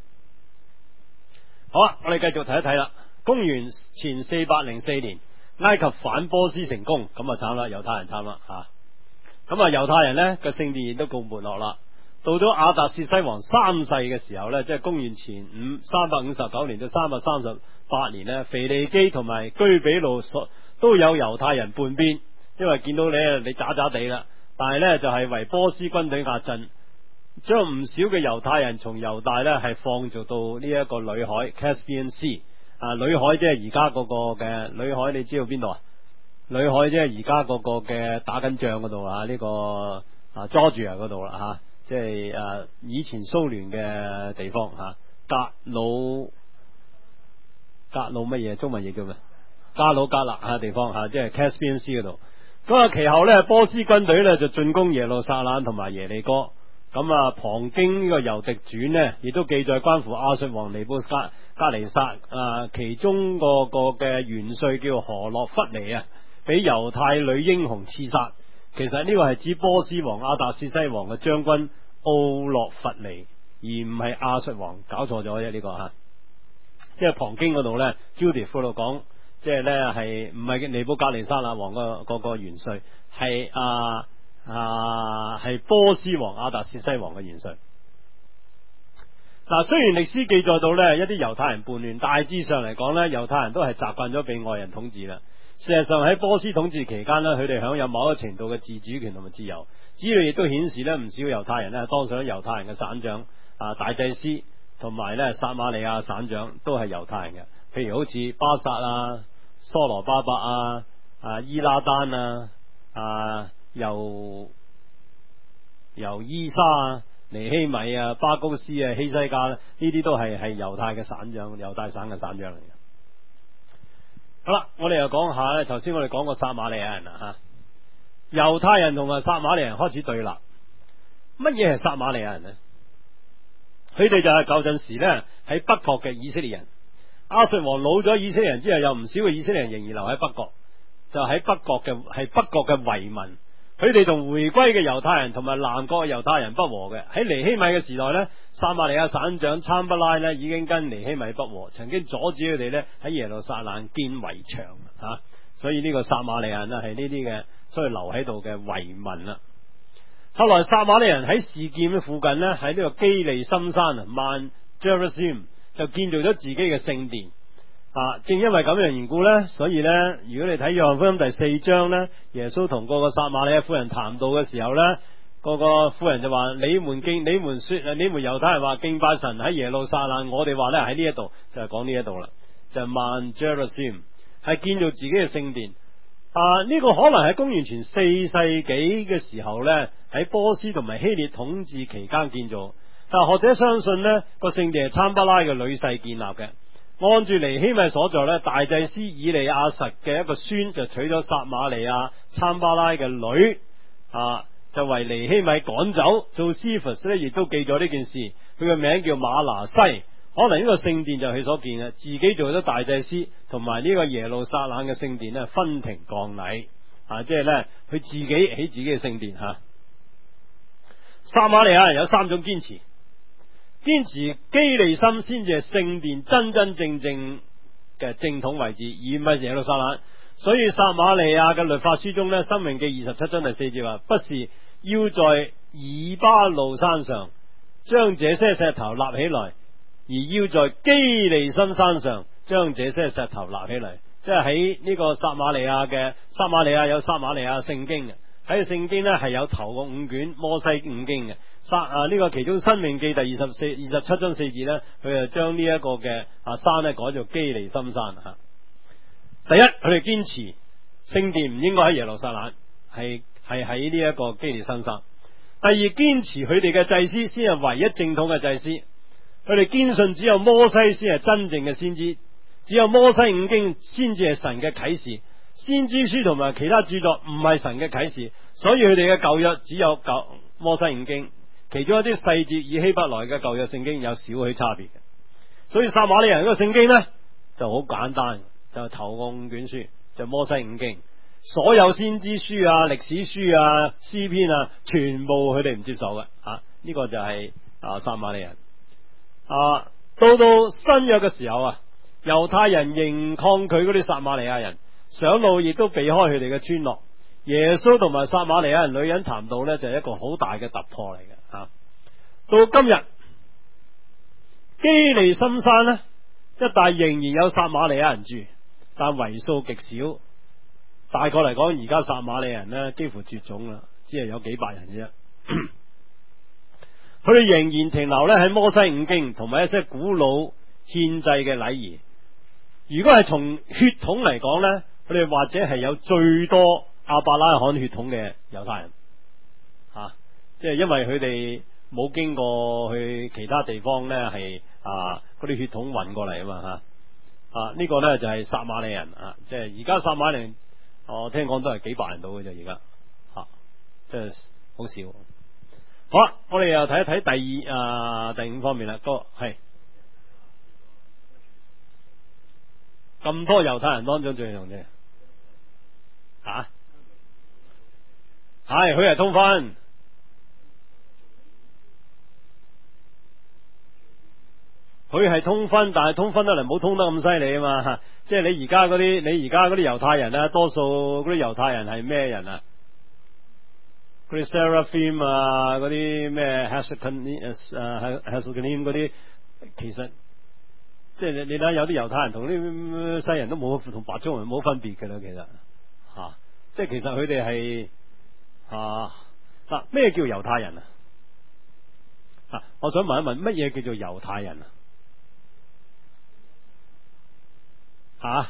好啊，我哋繼續睇一睇啦。公元前四百零四年，埃及反波斯成功，咁啊慘啦，猶太人慘啦吓。咁啊，猶太人呢個聖殿亦都告沒落啦。到咗亞達薛西王三世嘅時候呢，即係公元前五三百五十九年到三百三十八年呢，腓尼基同埋居比路所都有猶太人叛變，因為見到你你渣渣地啦，但係呢，就係、是、為波斯軍隊壓陣，將唔少嘅猶太人從猶大呢係放逐到呢一個裏海 Caspian Sea 啊，裏海即係而家嗰個嘅裏海，你知道邊度啊？裏海即係而家嗰個嘅打緊仗嗰度啊，呢、這個啊 Georgia 嗰度啦吓。即係誒，以前蘇聯嘅地方吓，格魯格魯乜嘢？中文嘢叫咩？格魯格勒吓地方吓，即係 Caspian Sea 嗰度。咁啊，其後咧，波斯軍隊咧就進攻耶路撒冷同埋耶利哥。咁啊，旁經呢個猶迪傳呢，亦都記載關乎亞述王尼布甲格尼撒啊，其中個個嘅元帥叫何洛弗尼啊，俾猶太女英雄刺殺。其實呢個係指波斯王亞達薛西王嘅將軍奧洛弗尼，而唔係亞述王，搞錯咗啫呢個吓。即係旁經嗰度呢 Judith 嗰度講，即係呢係唔係尼布甲尼撒王個個個元帥，係啊啊係波斯王亞達薛西王嘅元帥。嗱，雖然歷史記載到呢一啲猶太人叛亂，大致上嚟講呢，猶太人都係習慣咗被外人統治啦。事實上喺波斯統治期間呢，佢哋享有某一個程度嘅自主權同埋自由。資料亦都顯示呢，唔少猶太人呢當上咗猶太人嘅省長、啊大祭司同埋呢撒瑪利亞省長都係猶太人嘅。譬如好似巴薩啊、梭羅巴伯啊、啊伊拉丹啊、啊由由伊沙啊、尼希米啊、巴高斯啊、希西家呢啲都係係猶太嘅省長、猶大省嘅省長嚟嘅。好啦，我哋又講下咧，頭先我哋講過撒瑪利亞人啦吓，猶太人同埋撒瑪利亞人開始對立。乜嘢係撒瑪利亞人呢？佢哋就係舊陣時呢喺北國嘅以色列人。亞述王老咗以色列人之後，有唔少嘅以色列人仍然留喺北國，就喺北國嘅係北國嘅遺民。佢哋同回歸嘅猶太人同埋南國嘅猶太人不和嘅。喺尼希米嘅時代呢，撒瑪利亞省長參巴拉呢已經跟尼希米不和，曾經阻止佢哋呢喺耶路撒冷建圍牆啊。所以呢個撒瑪利亞人呢係呢啲嘅，所以留喺度嘅遺民啦。後來撒瑪利亞人喺示劍嘅附近呢，喺呢個基利心山啊，曼 Gerizim 就建造咗自己嘅聖殿。啊，正因為咁樣緣故呢，所以呢，如果你睇約翰福音第四章呢，耶穌同嗰個撒瑪利亞婦人談到嘅時候呢，嗰個婦人就話：你們敬，你們說，你們猶太人話敬拜神喺耶路撒冷，我哋話呢喺呢一度，就係講呢一度啦，就係曼 Gerizim 係建造自己嘅聖殿。啊，呢、這個可能喺公元前四世紀嘅時候呢，喺波斯同埋希臘統治期間建造，但學者相信呢個聖殿係參巴拉嘅女婿建立嘅。按住尼希米所在咧，大祭司以利亞實嘅一個孫就娶咗撒瑪利亞參巴拉嘅女，啊，就為尼希米趕走。做司弗斯咧，亦都記咗呢件事。佢嘅名叫馬拿西。可能呢個聖殿就係佢所建嘅，自己做咗大祭司，同埋呢個耶路撒冷嘅聖殿咧分庭抗禮，啊，即係咧佢自己起自己嘅聖殿吓、啊。撒瑪利亞人有三種堅持。堅持基利心先至係聖殿真真正正嘅正統位置，而唔係耶路撒冷。所以撒瑪利亞嘅律法書中呢，申命記二十七章第四節話，不是要在以巴路山上將這些石頭立起來，而要在基利心山上將這些石頭立起來。即係喺呢個撒瑪利亞嘅撒瑪利亞有撒瑪利亞聖經嘅，喺聖經呢係有頭個五卷摩西五經嘅。撒啊呢、這個其中申命記第二十四二十七章四節呢，佢就將呢一個嘅啊山呢改做基利心山吓。第一，佢哋堅持聖殿唔應該喺耶路撒冷，係係喺呢一個基利心山。第二，堅持佢哋嘅祭司先係唯一正統嘅祭司，佢哋堅信只有摩西先係真正嘅先知，只有摩西五經先至係神嘅啟示，先知書同埋其他著作唔係神嘅啟示，所以佢哋嘅舊約只有舊摩西五經，其中一啲細節以希伯來嘅舊約聖經有少許差別嘅。所以撒瑪利亞人嗰個聖經呢就好簡單，就係頭個五卷書，就係摩西五經，所有先知書啊、歷史書啊、詩篇啊，全部佢哋唔接受嘅啊。呢、這個就係啊撒瑪利亞人啊。到到新約嘅時候啊，猶太人仍抗拒嗰啲撒瑪利亞人，上路亦都避開佢哋嘅村落。耶穌同埋撒瑪利亞人女人談道呢，就係一個好大嘅突破嚟嘅啊。到今日基利心山呢一帶仍然有撒瑪利亞人住，但為數極少。大概嚟講，而家撒瑪利亞人呢幾乎絕種啦，只係有幾百人啫。佢哋仍然停留咧喺摩西五經同埋一些古老獻祭嘅禮儀。如果係從血統嚟講呢，佢哋或者係有最多亞伯拉罕血統嘅猶太人，吓、啊，即係因為佢哋冇經過去其他地方呢，係啊嗰啲血統運過嚟啊嘛吓，啊呢、這個呢就係撒瑪利人啊，即係而家撒瑪利人，我聽講都係幾百人到嘅啫，而家吓，即係好少。好啦，我哋又睇一睇第二啊第五方面啦，個係咁多猶太人當中最重要吓，係佢係通婚，佢係通婚，但係通婚得嚟冇通得咁犀利啊嘛，即係你而家嗰啲你而家嗰啲猶太人啊，多數嗰啲猶太人係咩人啊？嗰啲 Seraphim 啊，嗰啲咩 Hashakin 誒 Hashakin 嗰啲，其實即係你你睇有啲猶太人同啲西人都冇同白種人冇分別嘅啦，其實吓、啊，即係其實佢哋係啊嗱咩叫猶太人啊？啊，我想問一問乜嘢叫做猶太人啊？吓？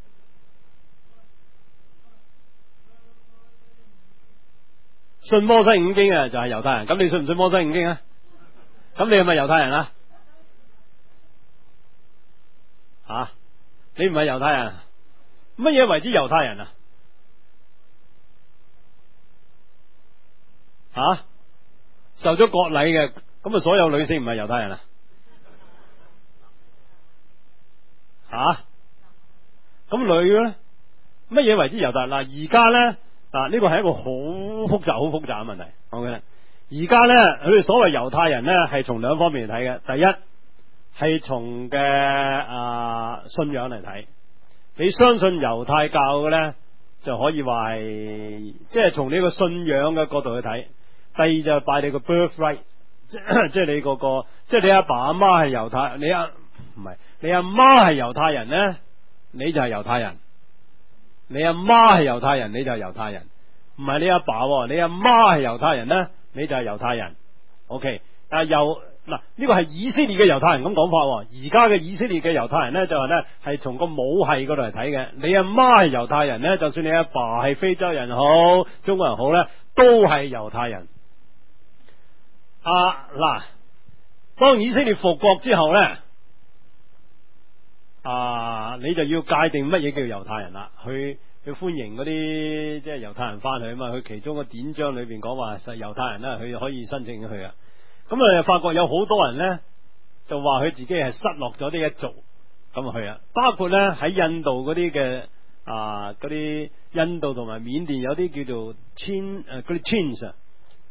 信摩西五經啊，就係猶太人。咁你信唔信摩西五經啊？咁你係咪猶太人啊？吓、啊，你唔係猶太人，乜嘢為之猶太人啊？吓、啊，受咗割禮嘅，咁啊所有女性唔係猶太人啊？吓、啊，咁女嘅咧，乜嘢為之猶太人？嗱，而家咧。嗱，呢個係一個好複雜、好複雜嘅問題。OK，而家呢，佢哋所謂猶太人呢，係從兩方面嚟睇嘅。第一係從嘅啊信仰嚟睇，你相信猶太教嘅呢，就可以話係即係從呢個信仰嘅角度去睇。第二就係拜你個 birthright， 即係你嗰個，即係你阿爸阿媽係猶太，你阿唔係你阿媽係猶太人呢，你就係猶太人。你阿媽係猶太人，你就係猶太人，唔係你阿爸，你阿媽係猶太人呢，你就係猶太人。OK，但係又嗱呢個係以色列嘅猶太人咁講法，而家嘅以色列嘅猶太人呢，就係呢係從個母系嗰度嚟睇嘅。你阿媽係猶太人呢，就算你阿爸係非洲人好，中國人好呢，都係猶太人。啊嗱，當以色列復國之後呢。啊！你就要界定乜嘢叫猶太人啦，去去歡迎嗰啲即係猶太人翻去啊嘛。佢其中個典章裏邊講話係猶太人啦，佢可以申請去啊。咁啊，發覺有好多人呢，就話佢自己係失落咗呢一族咁去啊。包括呢喺印度嗰啲嘅啊嗰啲印度同埋緬甸有啲叫做千誒嗰啲 Chin 啊，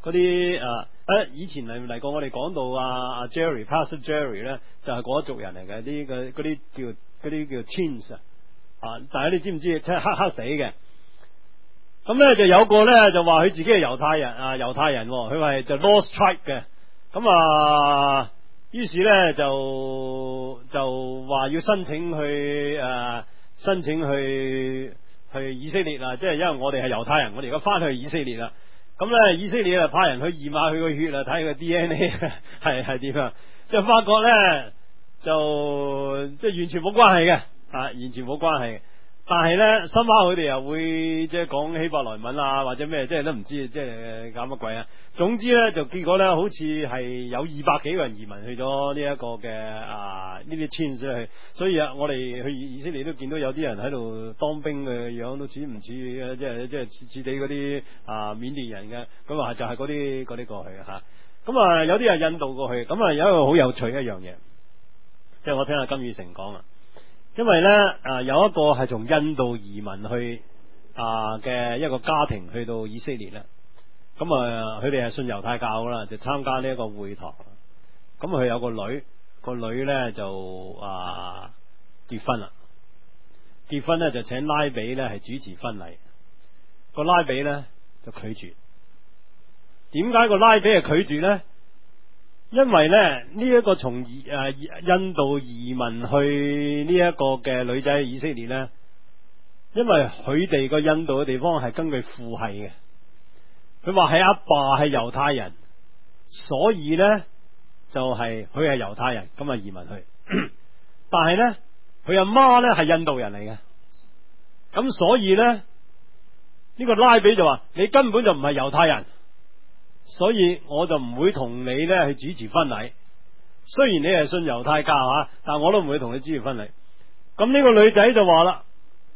嗰啲誒誒，以前嚟嚟過我哋講到啊阿 Jerry Pastor Jerry 咧，就係嗰一族人嚟嘅，啲嘅嗰啲叫嗰啲叫 Chin 啊，但係你知唔知即係黑黑地嘅？咁咧就有個咧就話佢自己係猶太人啊，猶太人，佢話係就 Lost Tribe 嘅，咁啊，於是咧就就話要申請去誒、啊，申請去去以色列啊，即係因為我哋係猶太人，我哋而家翻去以色列啦，咁咧以色列啊派人去驗下佢個血啊，睇佢 D N A 係係點啊，即係發覺咧就即係完全冇關係嘅啊，完全冇關係。但係咧，深刻佢哋又會即係講希伯來文啊，或者咩，即係都唔知，即係搞乜鬼啊！總之咧，就結果咧，好似係有二百幾個人移民去咗呢一個嘅啊呢啲村去，所以啊，我哋去以色列都見到有啲人喺度當兵嘅樣，都似唔似即係即係似似地嗰啲啊緬甸人嘅，咁啊就係嗰啲嗰啲過去吓，咁啊有啲係印度過去，咁啊有一個好有趣一樣嘢，即係我聽阿金宇成講啊。因為咧，啊有一個係從印度移民去啊嘅一個家庭去到以色列咧，咁啊佢哋係信猶太教啦，就參加呢一個會堂。咁佢有個女，個女咧就啊結婚啦，結婚咧就請拉比咧係主持婚禮，個拉比咧就拒絕。點解個拉比係拒絕咧？因為咧呢一個從誒印度移民去呢一個嘅女仔以色列咧，因為佢哋個印度嘅地方係根據父系嘅，佢話係阿爸係猶太人，所以咧就係佢係猶太人咁啊移民去，但係咧佢阿媽咧係印度人嚟嘅，咁所以咧呢個拉比就話你根本就唔係猶太人。所以我就唔會同你咧去主持婚禮，雖然你係信猶太教吓，但我都唔會同你主持婚禮。咁呢個女仔就話啦：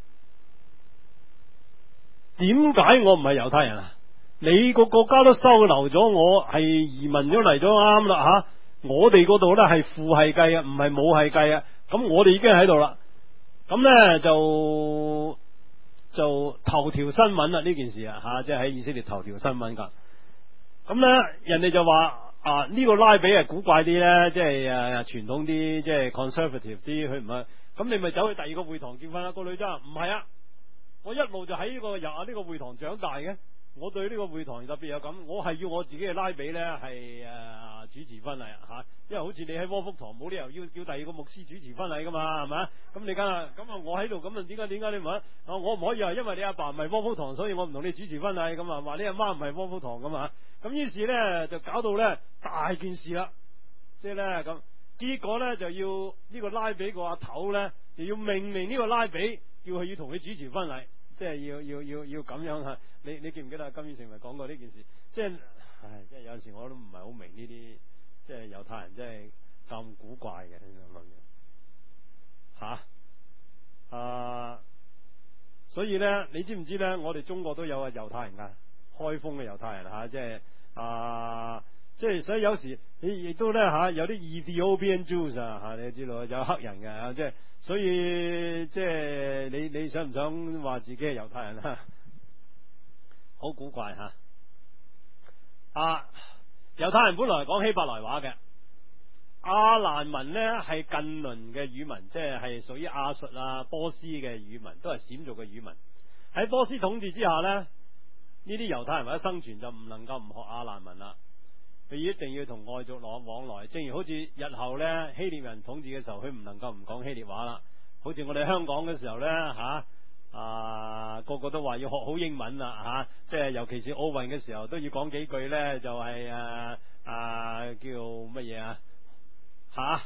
點解我唔係猶太人啊？你個國家都收留咗我，係移民咗嚟咗啱啦吓。我哋嗰度咧係父系計啊，唔係母系計啊。咁我哋已經喺度啦。咁咧就就頭條新聞啦呢件事啊吓，即係喺以色列頭條新聞噶。咁咧，人哋就話啊，呢、這個拉比係古怪啲咧，即係誒傳統啲，即係 conservative 啲，佢唔係。咁你咪走去第二個會堂結婚啦？個女仔唔係啊，我一路就喺呢個入啊呢個會堂長大嘅，我對呢個會堂特別有感，我係要我自己嘅拉比咧係誒主持婚禮吓，因為好似你喺窩福堂冇理由要叫第二個牧師主持婚禮噶嘛，係咪啊？咁你梗係咁啊，我喺度咁啊，點解點解你唔啊？我唔可以話因為你阿爸唔係窩福堂，所以我唔同你主持婚禮咁啊？話你阿媽唔係窩福堂咁啊？咁於是咧就搞到咧大件事啦，即係咧咁，結果咧就要呢個拉比個阿頭咧就要命令呢個拉比叫佢要同佢主持婚禮，即係要要要要咁樣吓。你你記唔記得金宇成咪講過呢件事？即係唉，即係有陣時我都唔係好明呢啲，即係猶太人真係咁古怪嘅咁樣吓啊！所以咧，你知唔知咧？我哋中國都有啊猶太人噶。開封嘅猶太人吓、啊，即係啊，即係所以有時你亦都咧吓、啊，有啲 Ethiopian Jews 啊吓，你知道有黑人嘅、啊，即係所以即係你你想唔想話自己係猶太人啊？好古怪吓！啊，猶太人本來係講希伯來話嘅，阿蘭文咧係近鄰嘅語文，即係係屬於亞述啊、波斯嘅語文，都係閃族嘅語文。喺波斯統治之下咧。呢啲猶太人為咗生存就唔能夠唔學阿蘭文啦，佢一定要同外族往往來。正如好似日後咧希臘人統治嘅時候，佢唔能夠唔講希臘話啦。好似我哋香港嘅時候咧吓啊，個個都話要學好英文啦吓、啊，即係尤其是奧運嘅時候都要講幾句咧，就係、是、誒啊叫乜嘢啊吓、啊，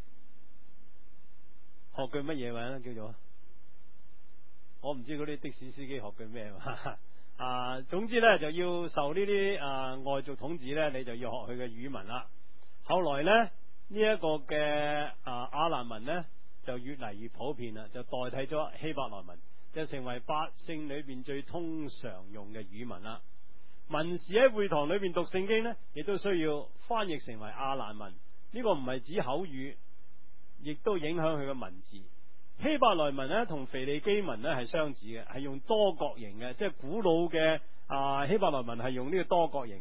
學句乜嘢話叫做，我唔知嗰啲的士司機學句咩話。啊，總之咧就要受呢啲啊外族統治咧，你就要學佢嘅語文啦。後來咧呢一、這個嘅啊阿蘭文咧就越嚟越普遍啦，就代替咗希伯來文，就成為百姓裏邊最通常用嘅語文啦。文士喺會堂裏邊讀聖經咧，亦都需要翻譯成為阿蘭文。呢、這個唔係指口語，亦都影響佢嘅文字。希伯來文咧同腓尼基文咧係相似嘅，係用多角形嘅，即係古老嘅啊希伯來文係用呢個多角形嘅。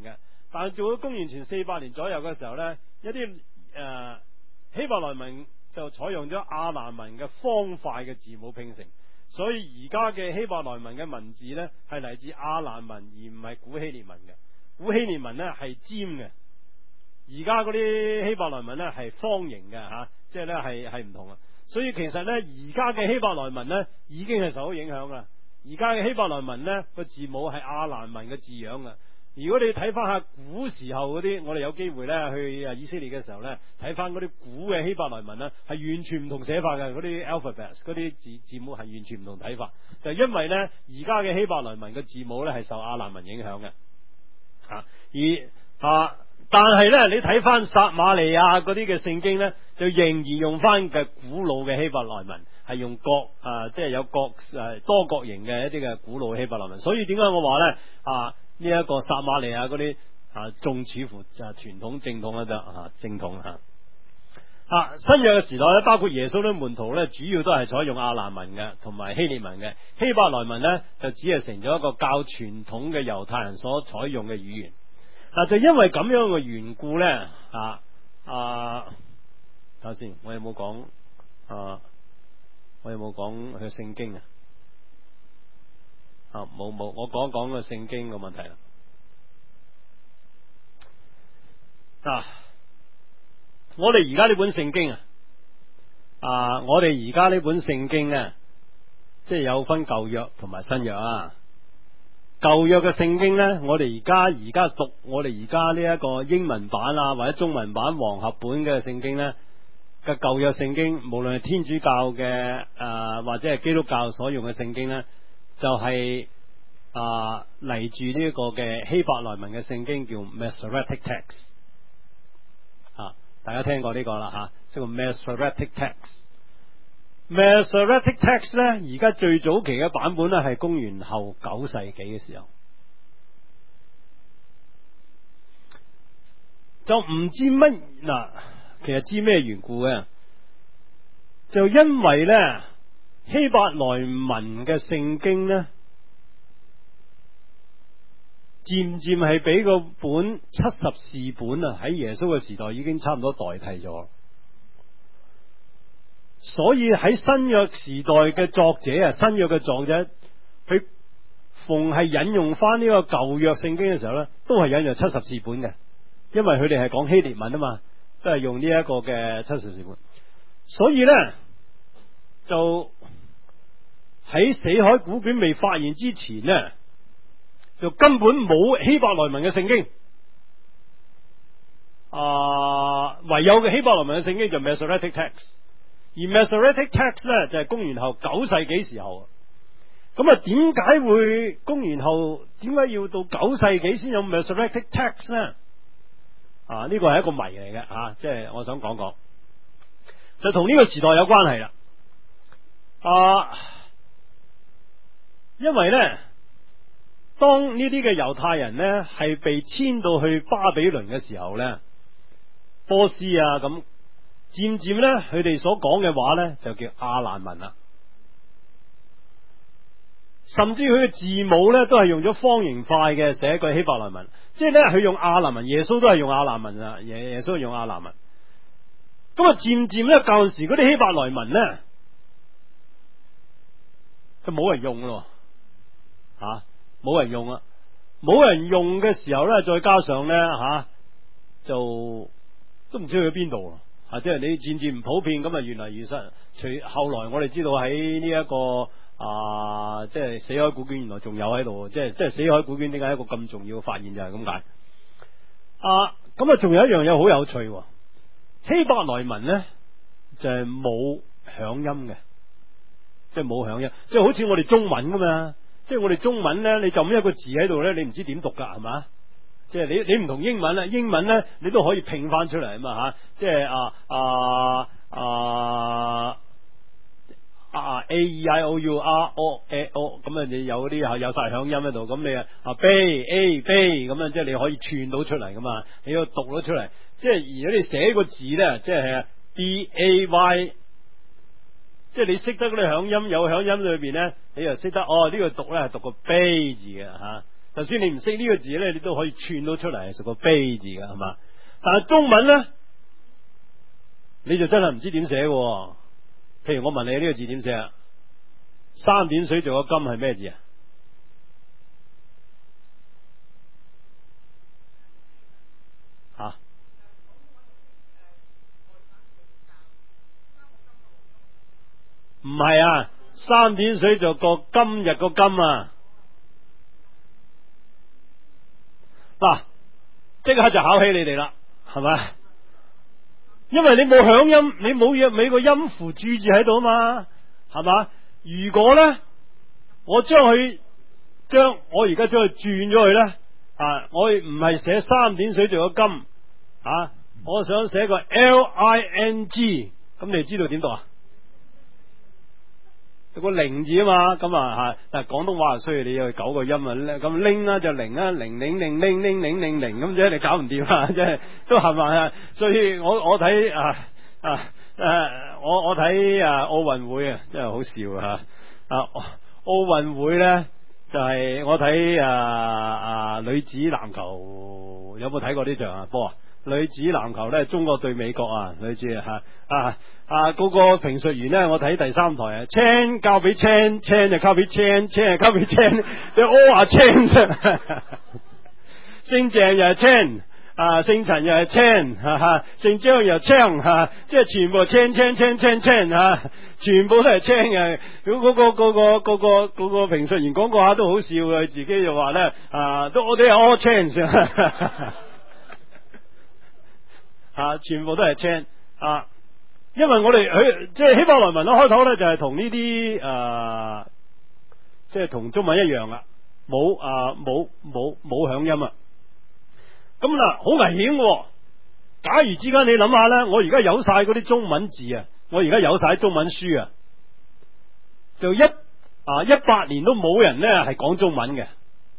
但係做到公元前四百年左右嘅時候呢，一啲誒、呃、希伯來文就採用咗亞蘭文嘅方塊嘅字母拼成，所以而家嘅希伯來文嘅文字呢，係嚟自亞蘭文而唔係古希臘文嘅。古希臘文呢係尖嘅，而家嗰啲希伯來文呢係方形嘅吓，即係呢係係唔同啊。所以其實呢，而家嘅希伯來文呢已經係受到影響啦。而家嘅希伯來文呢個字母係亞蘭文嘅字樣嘅。如果你睇翻下古時候嗰啲，我哋有機會咧去以色列嘅時候咧，睇翻嗰啲古嘅希伯來文咧，係完全唔同寫法嘅，嗰啲 alphabet 嗰啲字字母係完全唔同睇法，就係因為咧而家嘅希伯來文嘅字母咧係受亞蘭文影響嘅，啊而啊但係咧你睇翻撒瑪利亞嗰啲嘅聖經咧，就仍然用翻嘅古老嘅希伯來文，係用角啊即係有角誒多角形嘅一啲嘅古老希伯來文，所以點解我話咧啊？呢一個撒瑪利亞嗰啲啊，仲似乎就係傳統正統一得啊，正統吓啊。新約嘅時代咧，包括耶穌啲門徒咧，主要都係採用亞蘭文嘅，同埋希臘文嘅。希伯來文咧，就只係成咗一個較傳統嘅猶太人所採用嘅語言。嗱、啊，就因為咁樣嘅緣故咧，啊啊，睇下先，我有冇講啊？我有冇講佢聖經啊？啊，冇冇，我講一講個聖經個問題啦。啊，我哋而家呢本聖經啊，啊，我哋而家呢本聖經咧，即係有分舊約同埋新約啊。舊約嘅聖經咧，我哋而家而家讀我哋而家呢一個英文版啊，或者中文版和合本嘅聖經咧嘅舊約聖經，無論係天主教嘅誒、呃、或者係基督教所用嘅聖經咧。就係啊嚟自呢一個嘅希伯來文嘅聖經叫 Masoretic Text 啊，大家聽過呢個啦吓，即係個 Masoretic Text。Masoretic Text 咧，而家最早期嘅版本咧係公元後九世紀嘅時候，就唔知乜嗱，其實知咩緣故嘅，就因為咧。希伯來文嘅聖經呢，漸漸係俾個本七十士本啊，喺耶穌嘅時代已經差唔多代替咗。所以喺新約時代嘅作者啊，新約嘅作者，佢逢係引用翻呢個舊約聖經嘅時候呢，都係引用七十士本嘅，因為佢哋係講希臘文啊嘛，都係用呢一個嘅七十士本。所以呢，就喺死海古卷未發現之前呢，就根本冇希伯來文嘅聖經，啊，唯有嘅希伯來文嘅聖經就 Masoretic Text， 而 Masoretic Text 咧就係公元後九世紀時候。咁啊，點解會公元後？點解要到九世紀先有 Masoretic Text 咧？啊，呢個係一個謎嚟嘅啊，即係我想講講，就同呢個時代有關係啦。啊，因為咧，當呢啲嘅猶太人咧係被遷到去巴比倫嘅時候咧，波斯啊咁，漸漸咧佢哋所講嘅話咧就叫亞蘭文啦，甚至佢嘅字母咧都係用咗方形塊嘅寫一句希伯來文，即係咧佢用亞蘭文，耶穌都係用亞蘭文啊，耶耶穌係用亞蘭文。咁啊，漸漸咧舊時嗰啲希伯來文咧就冇人用咯，吓、啊、冇人用啊，冇人用嘅時候咧，再加上咧吓、啊、就都唔知去咗邊度啊！即係你漸漸唔普遍，咁啊越嚟越失。隨後來我哋知道喺呢一個啊，即係死海古卷原來仲有喺度，即係即係死海古卷點解一個咁重要嘅發現就係咁解啊！咁啊仲有一樣嘢好有趣，希伯來文咧就係冇響音嘅。即係冇響音，即係好似我哋中文咁嘛。即係我哋中文咧，你就咁一個字喺度咧，你唔知點讀噶，係嘛？即係你你唔同英文啦，英文咧你都可以拼翻出嚟啊嘛吓。即係啊啊啊啊 A E I O U R O A O 咁啊，你有啲有晒響音喺度，咁你啊啊 B A B 咁樣，即係你可以串到出嚟噶嘛？你要讀到出嚟，即係如果你寫個字咧，即係 B A Y。即係你識得嗰啲響音，有響音裏邊咧，你又識得哦呢、這個讀咧係讀個悲字嘅吓， 就算你唔識呢個字咧，你都可以串到出嚟，係屬個悲字噶，係嘛？但係中文咧，你就真係唔知點寫嘅。譬如我問你呢個字點寫啊？三點水做個金係咩字啊？吓？唔係啊，三點水做個今日個金啊！嗱，即刻就考起你哋啦，係咪？因為你冇響音，你冇約尾個音符注住喺度啊嘛，係嘛？如果咧，我將佢將我而家將佢轉咗去咧，啊，我唔係寫三點水做個金啊，我想寫個 L I N G， 咁你知道點讀啊？有個零字啊嘛，咁啊吓，但係廣東話需要你有九個音啊，咁拎啦就零啊，零零零零零零零零咁啫，你搞唔掂啊，即係都係咪啊？所以我我睇啊啊誒，我我睇啊奧運會啊，真係好笑啊！啊奧運會咧就係、是、我睇啊啊女子籃球，有冇睇過呢場啊波啊？女子籃球咧，中國對美國啊，女子吓啊啊嗰、那個評述員咧，我睇第三台啊，Chan 交俾 Chan，Chan 就交俾 Chan，Chan 交俾 Chan，你 all 啊 Chan 啫，姓鄭又係 Chan， 啊姓陳又係 Chan， 吓、啊、姓張又 Chan 吓、啊，即係全部 Chan Chan Chan Chan Chan 吓，全部都係 Chan 嘅。咁嗰個嗰個嗰個嗰個評述員講過下都好笑嘅，自己就話咧啊，都我哋係 all Chan。啊！全部都係 Chan 啊，因為我哋佢即係希伯來文咧開頭咧就係同呢啲誒，即係同中文一樣啦，冇啊冇冇冇響音啊。咁嗱，好危險嘅。假如之間你諗下咧，我而家有晒嗰啲中文字啊，我而家有晒中文書啊，就一啊一百年都冇人咧係講中文嘅，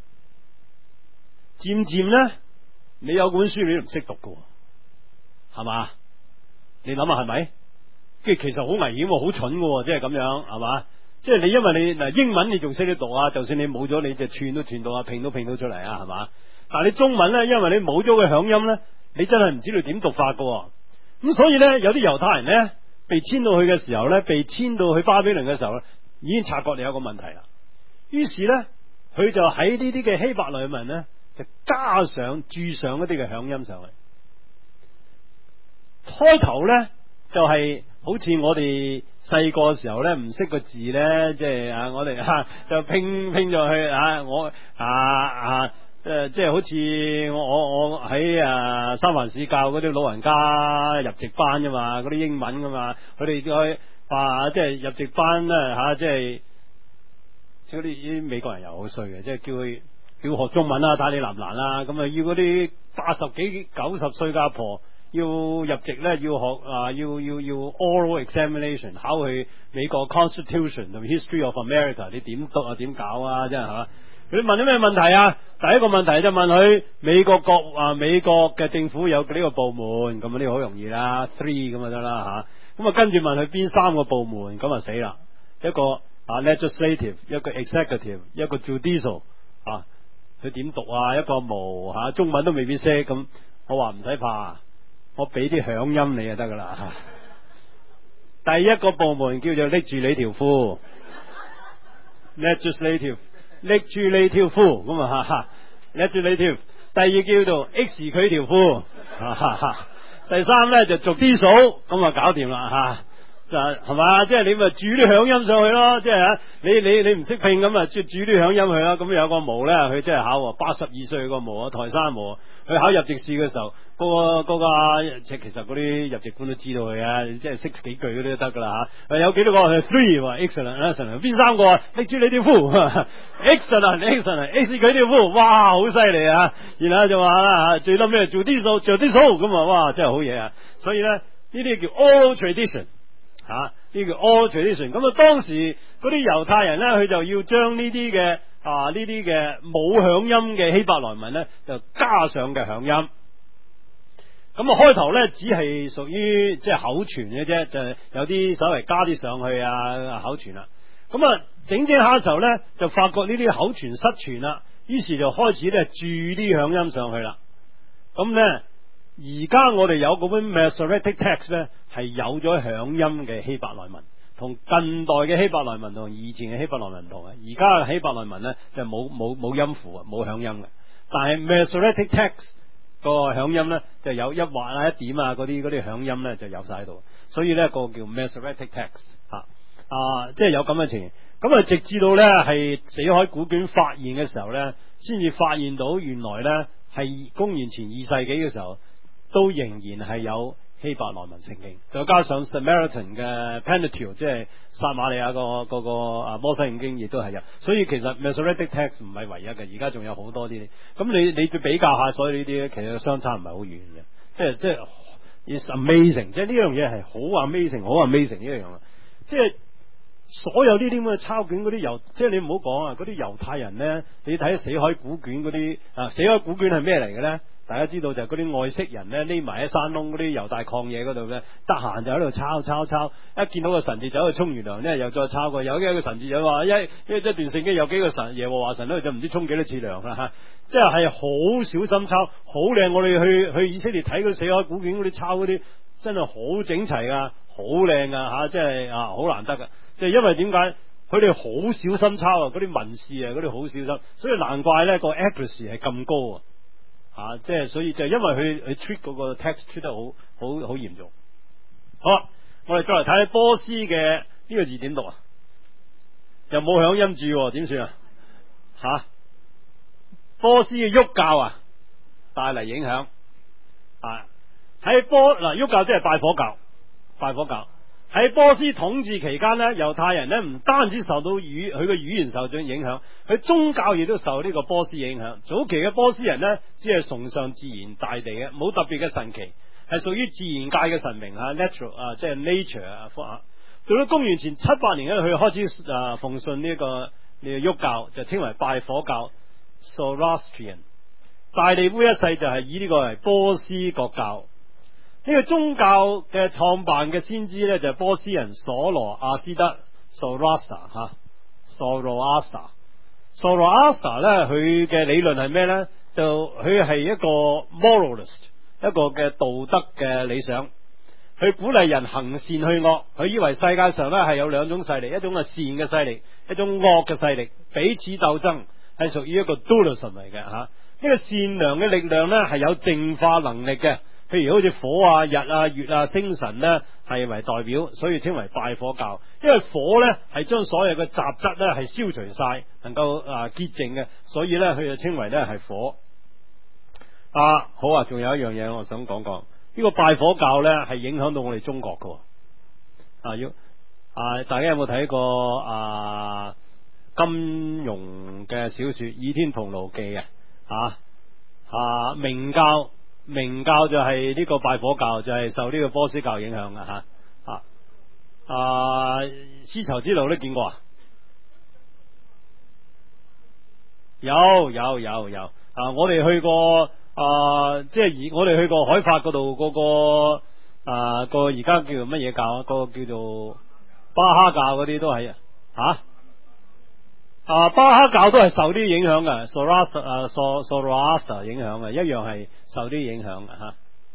漸漸咧你有本書你都唔識讀嘅。係嘛？你諗下係咪？即係其實好危險，好蠢嘅，即係咁樣，係嘛？即係你因為你嗱英文你仲識得讀啊，就算你冇咗，你就串都串到啊，拼都拼到出嚟啊，係嘛？但係你中文咧，因為你冇咗個響音咧，你真係唔知道點讀法嘅。咁所以咧，有啲猶太人咧被遷到去嘅時候咧，被遷到去巴比倫嘅時候咧，已經察覺你有個問題啦。於是咧，佢就喺呢啲嘅希伯來文咧，就加上注上一啲嘅響音上去。開頭咧就係、是、好似我哋細個時候咧唔識個字咧，即係啊我哋吓就拼拼咗去啊我啊啊誒即係好似我我我喺啊三藩市教嗰啲老人家入籍班噶嘛，嗰啲英文噶嘛，佢哋去話即係入籍班咧吓，即係嗰啲啲美國人又好衰嘅，即係叫佢叫學中文啦，睇你難唔難啦，咁啊要嗰啲八十幾九十歲嘅阿婆。要入籍咧，要學啊，要要要 oral examination， 考去美國 Constitution 同 History of America， 你點讀啊？點搞啊？真係吓！佢問咗咩問題啊？第一個問題就問佢美國國啊，美國嘅政府有呢個部門，咁啊呢個好容易啦 ，three 咁就得啦吓。咁啊跟住問佢邊三個部門，咁啊死啦！一個啊 legislative， 一個 executive， 一個 judicial 啊，佢點讀啊？一個冇吓、啊，中文都未必識，咁我話唔使怕。我俾啲響音你就得噶啦。第一個部門叫做拎住你條褲，legislative， 拎住你條褲咁啊，拎住你條。第二叫做 X 佢條褲，第三咧就逐啲數，咁啊搞掂啦吓。就係嘛，即係你咪注啲響音上去咯，即係啊，你你你唔識拼咁啊，注注啲響音去啦。咁有個模咧，佢真係考八十二歲個模啊，台山模，佢考入籍試嘅時候，嗰、嗰個、嗰個即係其實嗰啲入籍官都知道佢啊，即係識幾句嗰啲都得噶啦吓。有幾多個？three，excellent，excellent， 邊三個？拎住你條褲，excellent，excellent，X 佢條褲，哇，好犀利啊！然後就話啦吓，最嬲咩？做啲數，做啲數，咁啊，哇，真係好嘢啊！所以咧，呢啲叫 oral tradition。吓，呢叫 oral tradition。咁啊，當時嗰啲猶太人咧，佢就要將呢啲嘅啊呢啲嘅冇響音嘅希伯來文咧，就加上嘅響音。咁啊，開頭咧只係屬於即係口傳嘅啫，就係、有啲稍微加啲上去啊口傳啦。咁啊，整整下嘅時候咧，就發覺呢啲口傳失傳啦。 於是就開始咧注啲響音上去啦。咁咧而家我哋有嗰本 Masoretic Text 咧係有咗響音嘅希伯來文，同近代嘅希伯來文同以前嘅希伯來文唔同嘅。而家嘅希伯來文咧就冇冇冇音符啊，冇響音嘅。但係 Masoretic Text 個響音咧就有一畫啊、一點啊嗰啲嗰啲響音咧就有晒喺度，所以咧個叫 Masoretic Text 啊啊，即係有咁嘅情形。咁啊，直至到咧係死海古卷發現嘅時候咧，先至發現到原來咧係公元前二世紀嘅時候，都仍然係有希伯來文聖經，再加上 Samaritan 嘅 Pentateuch， 即係撒瑪利亞個嗰個啊摩西五經，亦都係有。所以其實 Masoretic Text 唔係唯一嘅，而家仲有好多啲。咁你你再比較下，所以呢啲咧其實相差唔係好遠嘅，即係即係 It's amazing，即係呢樣嘢係好 amazing，好 amazing 呢樣啊！即係。所有呢啲咁嘅抄卷嗰啲猶，即係你唔好講啊！嗰啲猶太人咧，你睇死海古卷嗰啲啊，死海古卷係咩嚟嘅咧？大家知道就係嗰啲外戚人咧，匿埋喺山窿嗰啲猶大曠野嗰度咧，得閒就喺度抄抄抄，一見到個神字就喺度沖完涼咧，又再抄過。有幾個神字就話一一一段聖經有幾個神耶和華神咧，就唔知沖幾多次涼啦嚇！即係係好小心抄，好靚。我哋去去以色列睇嗰死海古卷嗰啲抄嗰啲，真係好整齊啊，好靚啊嚇！即係啊，好難得噶。就因為點解佢哋好小心抄啊？嗰啲文士啊，嗰啲好小心，所以難怪咧個 accuracy 係咁高啊！吓，即係所以就因為佢佢 treat 嗰個 text treat 得好好好嚴重。好，我哋再嚟睇波斯嘅呢個字點讀啊？又冇響音字，點算啊？吓，波斯嘅喐教啊，帶嚟影響啊！喺波嗱喐教即係拜火教，拜火教。喺波斯統治期間咧，猶太人咧唔單止受到語佢嘅語言受咗影響，佢宗教亦都受呢個波斯影響。早期嘅波斯人咧，只係崇尚自然大地嘅，冇特別嘅神奇，係屬於自然界嘅神明啊 ，natural 啊，即係 nature 啊。到咗公元前七百年咧，佢開始啊奉信呢、這個呢、這個喐教，就稱為拜火教 Zoroastrian。大地烏一世就係以呢個為波斯國教。呢個宗教嘅創辦嘅先知咧，就係波斯人所羅亞斯德 Zoroaster 吓 Zoroaster Zoroaster 咧，佢嘅理論係咩咧？就佢係一個 moralist， 一個嘅道德嘅理想。佢鼓勵人行善去惡，佢以為世界上咧係有兩種勢力，一種係善嘅勢力，一種惡嘅勢力，彼此鬥爭，係屬於一個 dualism 嚟嘅吓。呢個善良嘅力量咧係有淨化能力嘅。譬如好似火啊、日啊、月啊、星辰咧係為代表，所以稱為拜火教。因為火咧係將所有嘅雜質咧係消除晒，能夠啊潔淨嘅，所以咧佢就稱為咧係火。啊，好啊，仲有一樣嘢我想講講，呢、這個拜火教咧係影響到我哋中國㗎。啊，要啊，大家有冇睇過啊金庸嘅小說《倚天屠龍記》啊？啊啊，明教。明教就係呢個拜火教，就係、是、受呢個波斯教影響嘅吓啊啊！絲綢之路都見過啊？有有有有啊！我哋去過啊，即係我哋去過海法嗰度嗰個啊個而家叫做乜嘢教啊？嗰個叫做巴哈教嗰啲都係啊吓。啊，巴哈教都係受啲影響嘅 Zoroaster 啊 Zoroaster 影響嘅，一樣係受啲影響嘅吓。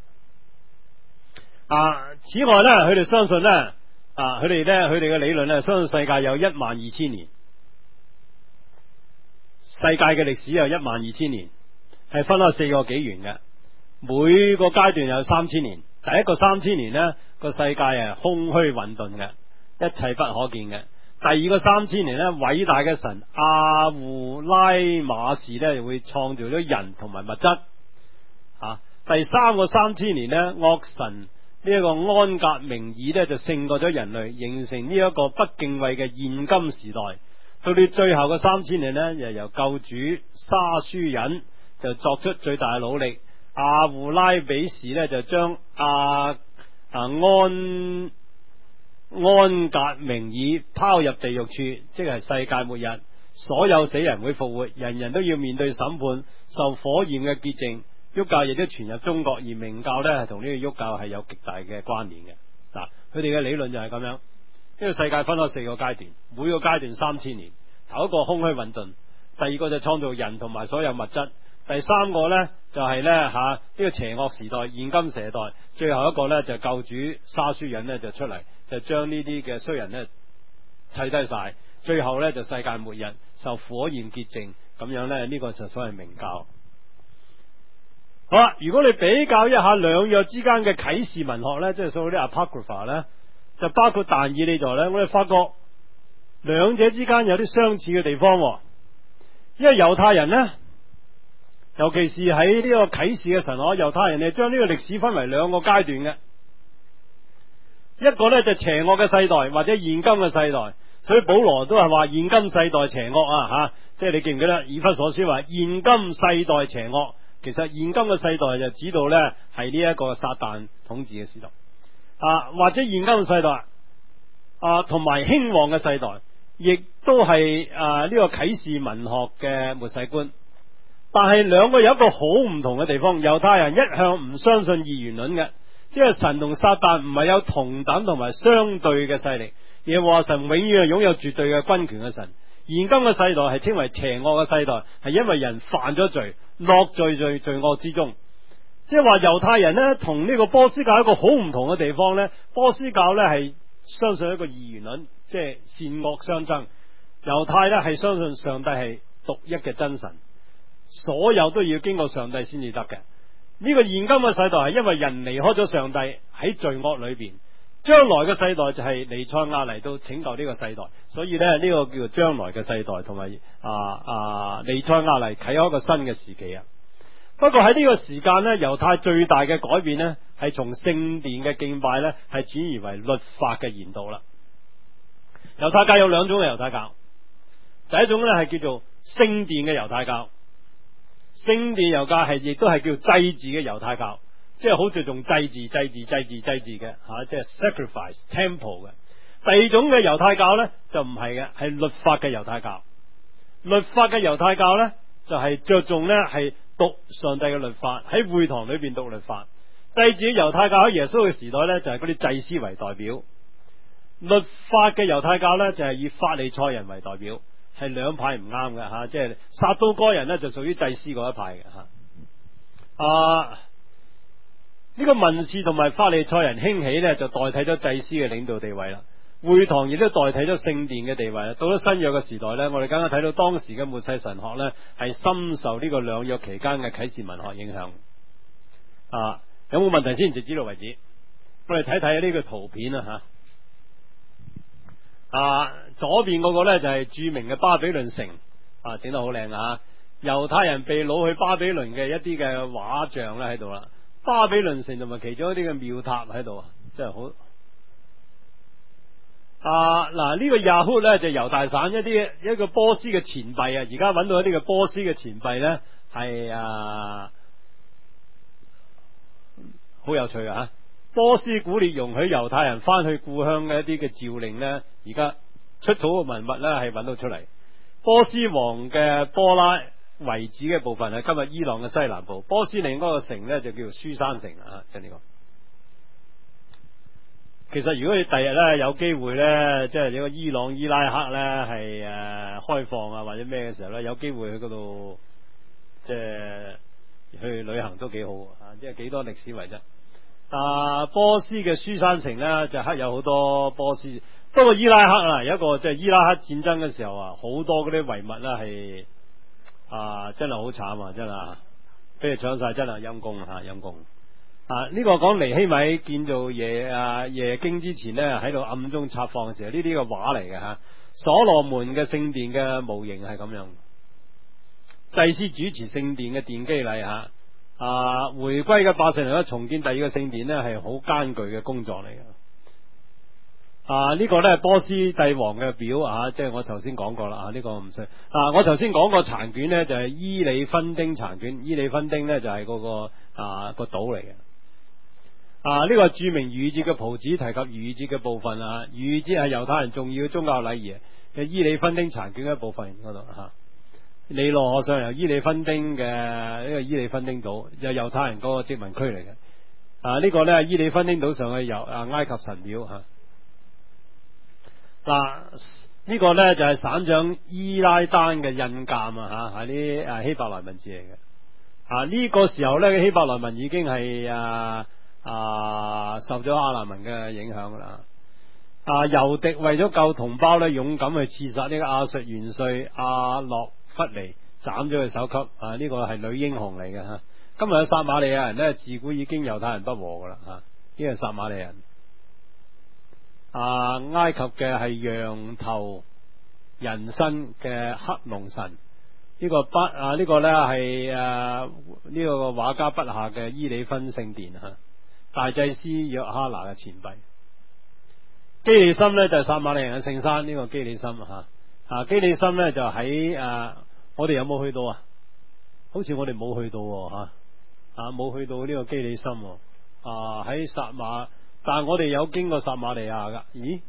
啊，此外咧，佢哋相信咧，啊，佢哋咧，佢哋嘅理論咧，相信世界有一萬二千年，世界嘅歷史有一萬二千年，係分開四個紀元嘅，每個階段有三千年。第一個三千年咧，個世界係空虛混沌嘅，一切不可見嘅。第二個三千年咧，偉大嘅神阿胡拉馬士咧會創造咗人同埋物質。啊，第三個三千年咧，惡神呢一個安格明爾咧就勝過咗人類，形成呢一個不敬畏嘅現今時代。到到最後嘅三千年咧，又由救主沙書人就作出最大嘅努力。阿胡拉比士咧就將阿啊安。安格明爾拋入地獄處，即係世界末日，所有死人會復活，人人都要面對審判，受火焰嘅潔淨。喐教亦都傳入中國，而明教呢係同呢個喐教係有極大嘅關聯嘅。嗱，佢哋嘅理論就係咁樣。呢個世界分咗四個階段，每個階段三千年。頭一個空虛混沌， 第二個就創造人同埋所有物質，第三個呢就係呢吓呢個邪惡時代現今時代，最後一個呢就救主沙書人呢就出嚟，就將呢啲嘅衰人呢砌低晒，最後呢就世界末日受火焰潔淨，咁樣呢，呢個就所謂明教。好啦，如果你比較一下兩約之間嘅啟示文學呢，即係所謂啲 Apocrypha 呢，就包括但以理在呢，我哋發覺兩者之間有啲相似嘅地方，因為猶太人呢，尤其是喺呢個啟示嘅神學，猶太人係將呢個歷史分為兩個階段嘅，一個呢就邪惡嘅世代或者現今嘅世代，所以保羅都係話現今世代邪惡啊吓，即係你記唔記得以弗所書話現今世代邪惡？其實現今嘅世代就指到呢係呢一個撒旦統治嘅時代啊，或者現今嘅世代啊，同埋興旺嘅世代，亦都係啊呢個啟示文學嘅末世觀。但係兩個有一個好唔同嘅地方，猶太人一向唔相信二元論嘅，即係神同撒旦唔係有同等同埋相對嘅勢力，而係話神永遠係擁有絕對嘅軍權嘅神。現今嘅世代係稱為邪惡嘅世代，係因為人犯咗罪，落罪罪罪惡之中。即係話猶太人呢，同呢個波斯教一個好唔同嘅地方呢，波斯教呢係相信一個二元論，即係善惡相爭。猶太呢係相信上帝係獨一嘅真神，所有都要經過上帝先至得嘅。呢個現今嘅世代係因為人離開咗上帝，喺罪惡裏邊。將來嘅世代就係彌賽亞嚟到拯救呢個世代，所以咧呢個叫做將來嘅世代，同埋啊啊彌賽亞嚟啟開一個新嘅時期啊。不過喺呢個時間呢，猶太最大嘅改變呢，係從聖殿嘅敬拜呢，係轉移為律法嘅研讀啦。猶太教有兩種嘅猶太教，第一種呢係叫做聖殿嘅猶太教，聖殿猶太係亦都係叫祭祀嘅猶太教。即係好着重祭祀、祭祀、祭祀、祭祀嘅吓，即係 sacrifice temple 嘅。第二種嘅猶太教呢，就唔係嘅，係律法嘅猶太教。律法嘅猶太教呢，就係着重呢係讀上帝嘅律法，喺會堂裏邊讀律法。祭祀嘅猶太教喺耶穌嘅時代呢，就係嗰啲祭司為代表。律法嘅猶太教呢，就係以法利賽人為代表，係兩派唔啱嘅吓，即係撒都該人呢，就屬於祭司嗰一派嘅吓。啊。呢個文士同埋法利賽人興起呢，就代替咗祭司嘅領導地位啦。會堂亦都代替咗聖殿嘅地位啦。到咗新約嘅時代呢，我哋剛剛睇到當時嘅末世神學呢，係深受呢個兩約期間嘅啟示文學影響。啊，有冇問題先？直至到為止。我哋睇睇呢個圖片啊吓。啊，左邊嗰個呢，就係著名嘅巴比倫城，啊，整得好靚啊！猶太人被擄去巴比倫嘅一啲嘅畫像咧喺度啦。巴比倫城同埋其中一啲嘅廟塔喺度，真係好啊！嗱，呢個 Yahud 咧就猶大省一啲一個波斯嘅錢幣啊，而家揾到一啲嘅波斯嘅錢幣咧係啊好有趣啊！波斯古列容許猶太人翻去故鄉嘅一啲嘅詔令咧，而家出土嘅文物咧係揾到出嚟。波斯王嘅波拉遺址嘅部分係今日伊朗嘅西南部，波斯另嗰個城呢，就叫做書珊城啊，即係呢個。其實如果你第日呢，有機會呢，即係呢個伊朗伊拉克呢，係誒開放啊或者咩嘅時候呢，有機會去嗰度即係去旅行都幾好啊，即係幾多歷史遺質。啊，波斯嘅書珊城呢，就刻有好多波斯，不過伊拉克啊有一個即係伊拉克戰爭嘅時候啊，好多嗰啲遺物呢係。啊，真係好慘啊！真係，俾佢搶晒，真係陰公吓，陰公啊！呢、這個講尼希米建造耶啊耶經之前呢，喺度暗中插放嘅時候，呢啲嘅畫嚟嘅吓。所羅門嘅聖殿嘅模型係咁樣，祭司主持聖殿嘅奠基禮吓。啊，回歸嘅百姓嚟咧，重建第二個聖殿呢，係好艱巨嘅工作嚟嘅。啊！呢、這個呢，波斯帝王嘅表啊，即係我頭先講過啦啊，呢、這個唔識啊。我頭先講過殘卷呢，就係、是、伊里芬丁殘卷，伊里芬丁呢，就係、是、嗰、那個啊個島嚟嘅。啊，呢、這個著名逾節嘅袍子提及逾節嘅部分啊，逾節係猶太人重要嘅宗教禮儀嘅伊里芬丁殘卷嘅一部分嗰度吓。尼羅河上由伊里芬丁嘅呢個伊里芬丁島，就猶太人嗰個殖民區嚟嘅。啊，呢、這個呢，伊里芬丁島上嘅由啊埃及神廟吓。嗱、啊， 呢個呢就係省長伊拉丹嘅印鑑啊，吓係啲誒希伯來文字嚟嘅。啊呢個時候呢，希伯來文已經係啊啊受咗亞蘭文嘅影響啦。啊猶迪為咗救同胞呢，勇敢去刺殺呢個亞述元帥亞洛弗尼，斬咗佢首級。啊呢個係女英雄嚟嘅吓。今日嘅撒瑪利亞人呢，自古已經猶太人不和噶啦吓，呢個係撒瑪利亞人。啊埃及嘅係羊頭人身嘅黑龍神，呢、這個不啊呢、這個咧係誒呢個畫家筆下嘅伊里芬聖殿吓，大祭司約哈拿嘅錢幣。基利心咧就係撒瑪利亞人嘅聖山，呢、這個基利心吓啊基利心咧就喺誒、啊、我哋有冇去到啊？好似我哋冇去到吓啊冇去到呢個基利心啊喺撒馬。但係我哋有經過撒瑪利亞噶，咦？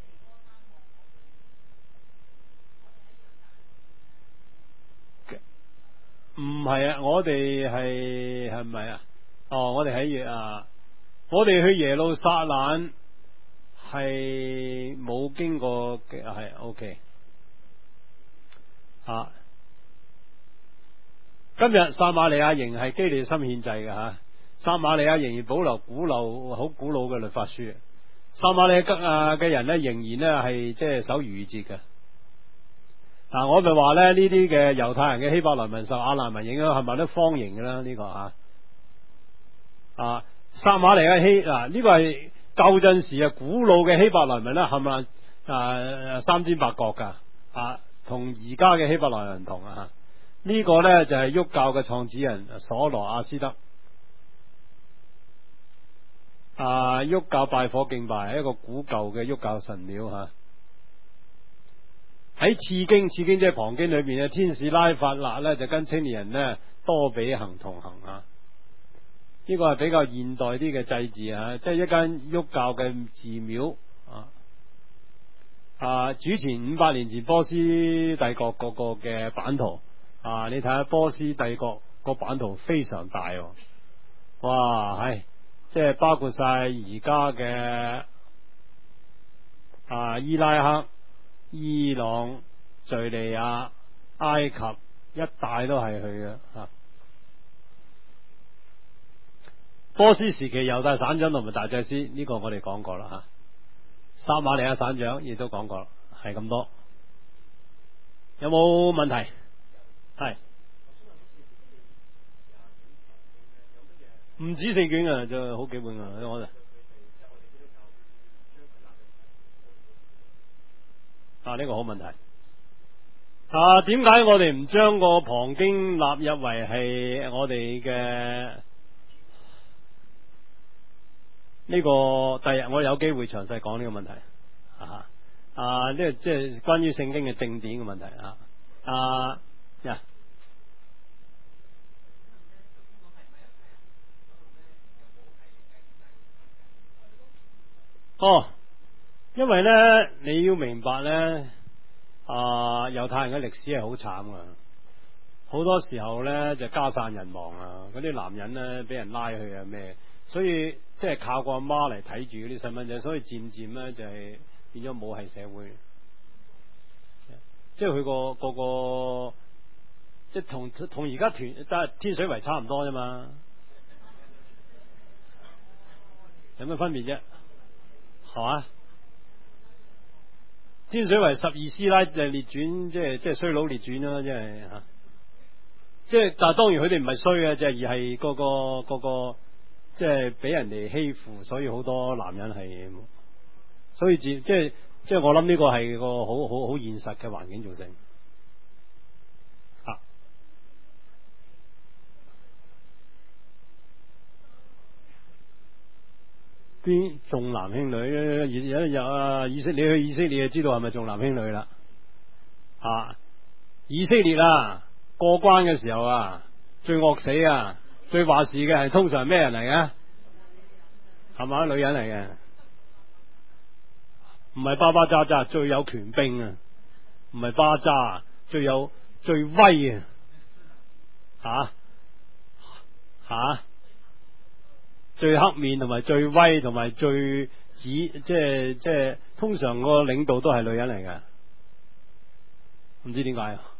唔係啊，我哋係係咪啊？哦，我哋喺啊，我哋去耶路撒冷係冇經過嘅，係 OK 啊。今日撒瑪利亞仍係基利心獻祭嘅吓。撒瑪利亞仍然保留古老好古老嘅律法書，撒瑪利亞啊嘅人呢，仍然呢係即係守逾越節嘅。嗱、啊，我咪話咧呢啲嘅猶太人嘅希伯來文受亞蘭文影響，係咪都方形嘅啦？呢、這個吓啊，撒瑪利亞希嗱呢個係舊陣時啊古老嘅希伯來文啦，係咪啊三尖八角噶啊？同而家嘅希伯來文唔同啊？呢、這個呢就係、是、喐教嘅創始人所羅亞斯德。啊！喐教拜火敬拜係一個古舊嘅喐教神廟吓，喺次經次經即係旁經裏邊嘅天使拉法勒呢，就跟青年人呢多比行同行啊！呢個係比較現代啲嘅祭祀啊，即係一間喐教嘅寺廟啊！啊，主前五百年前波斯帝國嗰個嘅版圖啊，你睇下波斯帝國個版圖非常大，哇係！即係包括晒而家嘅啊伊拉克、伊朗、敘利亞、埃及一帶都係去嘅吓。波斯時期猶大省長同埋大祭司呢、這個我哋講過啦吓。撒瑪利亞省長亦都講過啦，係咁多。有冇問題？係。唔止四卷啊，就好幾本啊，我哋啊呢、這個好問題啊，點解我哋唔將個旁經納入為係我哋嘅呢個？第日我有機會詳細講呢個問題啊啊！呢個即係關於聖經嘅正典嘅問題啊啊呀！哦，因為咧你要明白咧，啊猶太人嘅歷史係好慘噶，好多時候咧就家散人亡啊，嗰啲男人咧俾人拉去啊咩，所以即係靠個阿媽嚟睇住嗰啲細蚊仔，所以漸漸咧就係變咗母系社會，即係佢個個個即係同同而家團但係天水圍差唔多啫嘛，有咩分別啫？係嘛？天水圍十二師奶就列傳，即係即係衰佬列傳啦，即係吓。即係但係當然佢哋唔係衰嘅，即係而係個個個個即係俾人哋欺負，所以好多男人係，所以即係即係我諗呢個係個好好好現實嘅環境造成。啊，邊重男輕女？有有啊！以色列去以色列就知道係咪重男輕女啦？啊，以色列啊！過關嘅時候啊，最惡死啊，最話事嘅係通常咩人嚟嘅？係嘛，女人嚟嘅，唔係巴巴渣渣，最有權柄啊，唔係巴渣，最有最威啊，吓吓，最黑面同埋最威同埋最指，即係即係通常個領導都係女人嚟嘅。 唔知點解啊？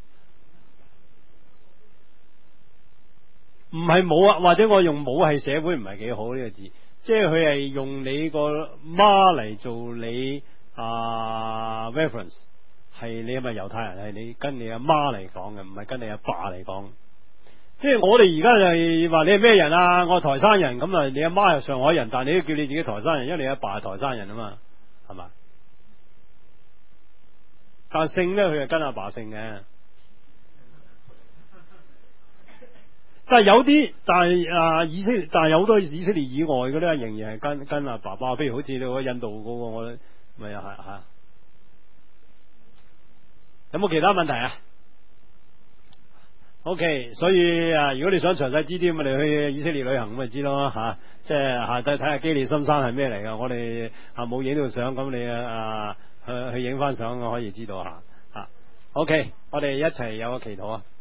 唔係冇啊，或者我用冇係社會唔係幾好呢個字，即係佢係用你個媽嚟做你啊 reference， 係你係咪猶太人？係你跟你阿媽嚟講嘅，唔係跟你阿爸嚟講。即係我哋而家就係話你係咩人啊？我係台山人，咁啊你阿媽係上海人，但係你都叫你自己台山人，因為你阿爸係台山人啊嘛，係嘛？但係姓咧，佢係跟阿爸姓嘅。但係有啲，但係啊以色列，但係有好多以色列以外嘅咧，仍然係跟跟阿爸爸。譬如好似你嗰印度嗰個，我咪又係吓。有冇其他問題啊？OK， 所以啊，如果你想詳細知啲，咁你去以色列旅行咁咪知咯吓、啊，即係下低睇下基利心山係咩嚟噶。我哋啊冇影到相，咁你啊去去影翻相，我可以知道下吓。OK， 我哋一齊有個祈禱啊！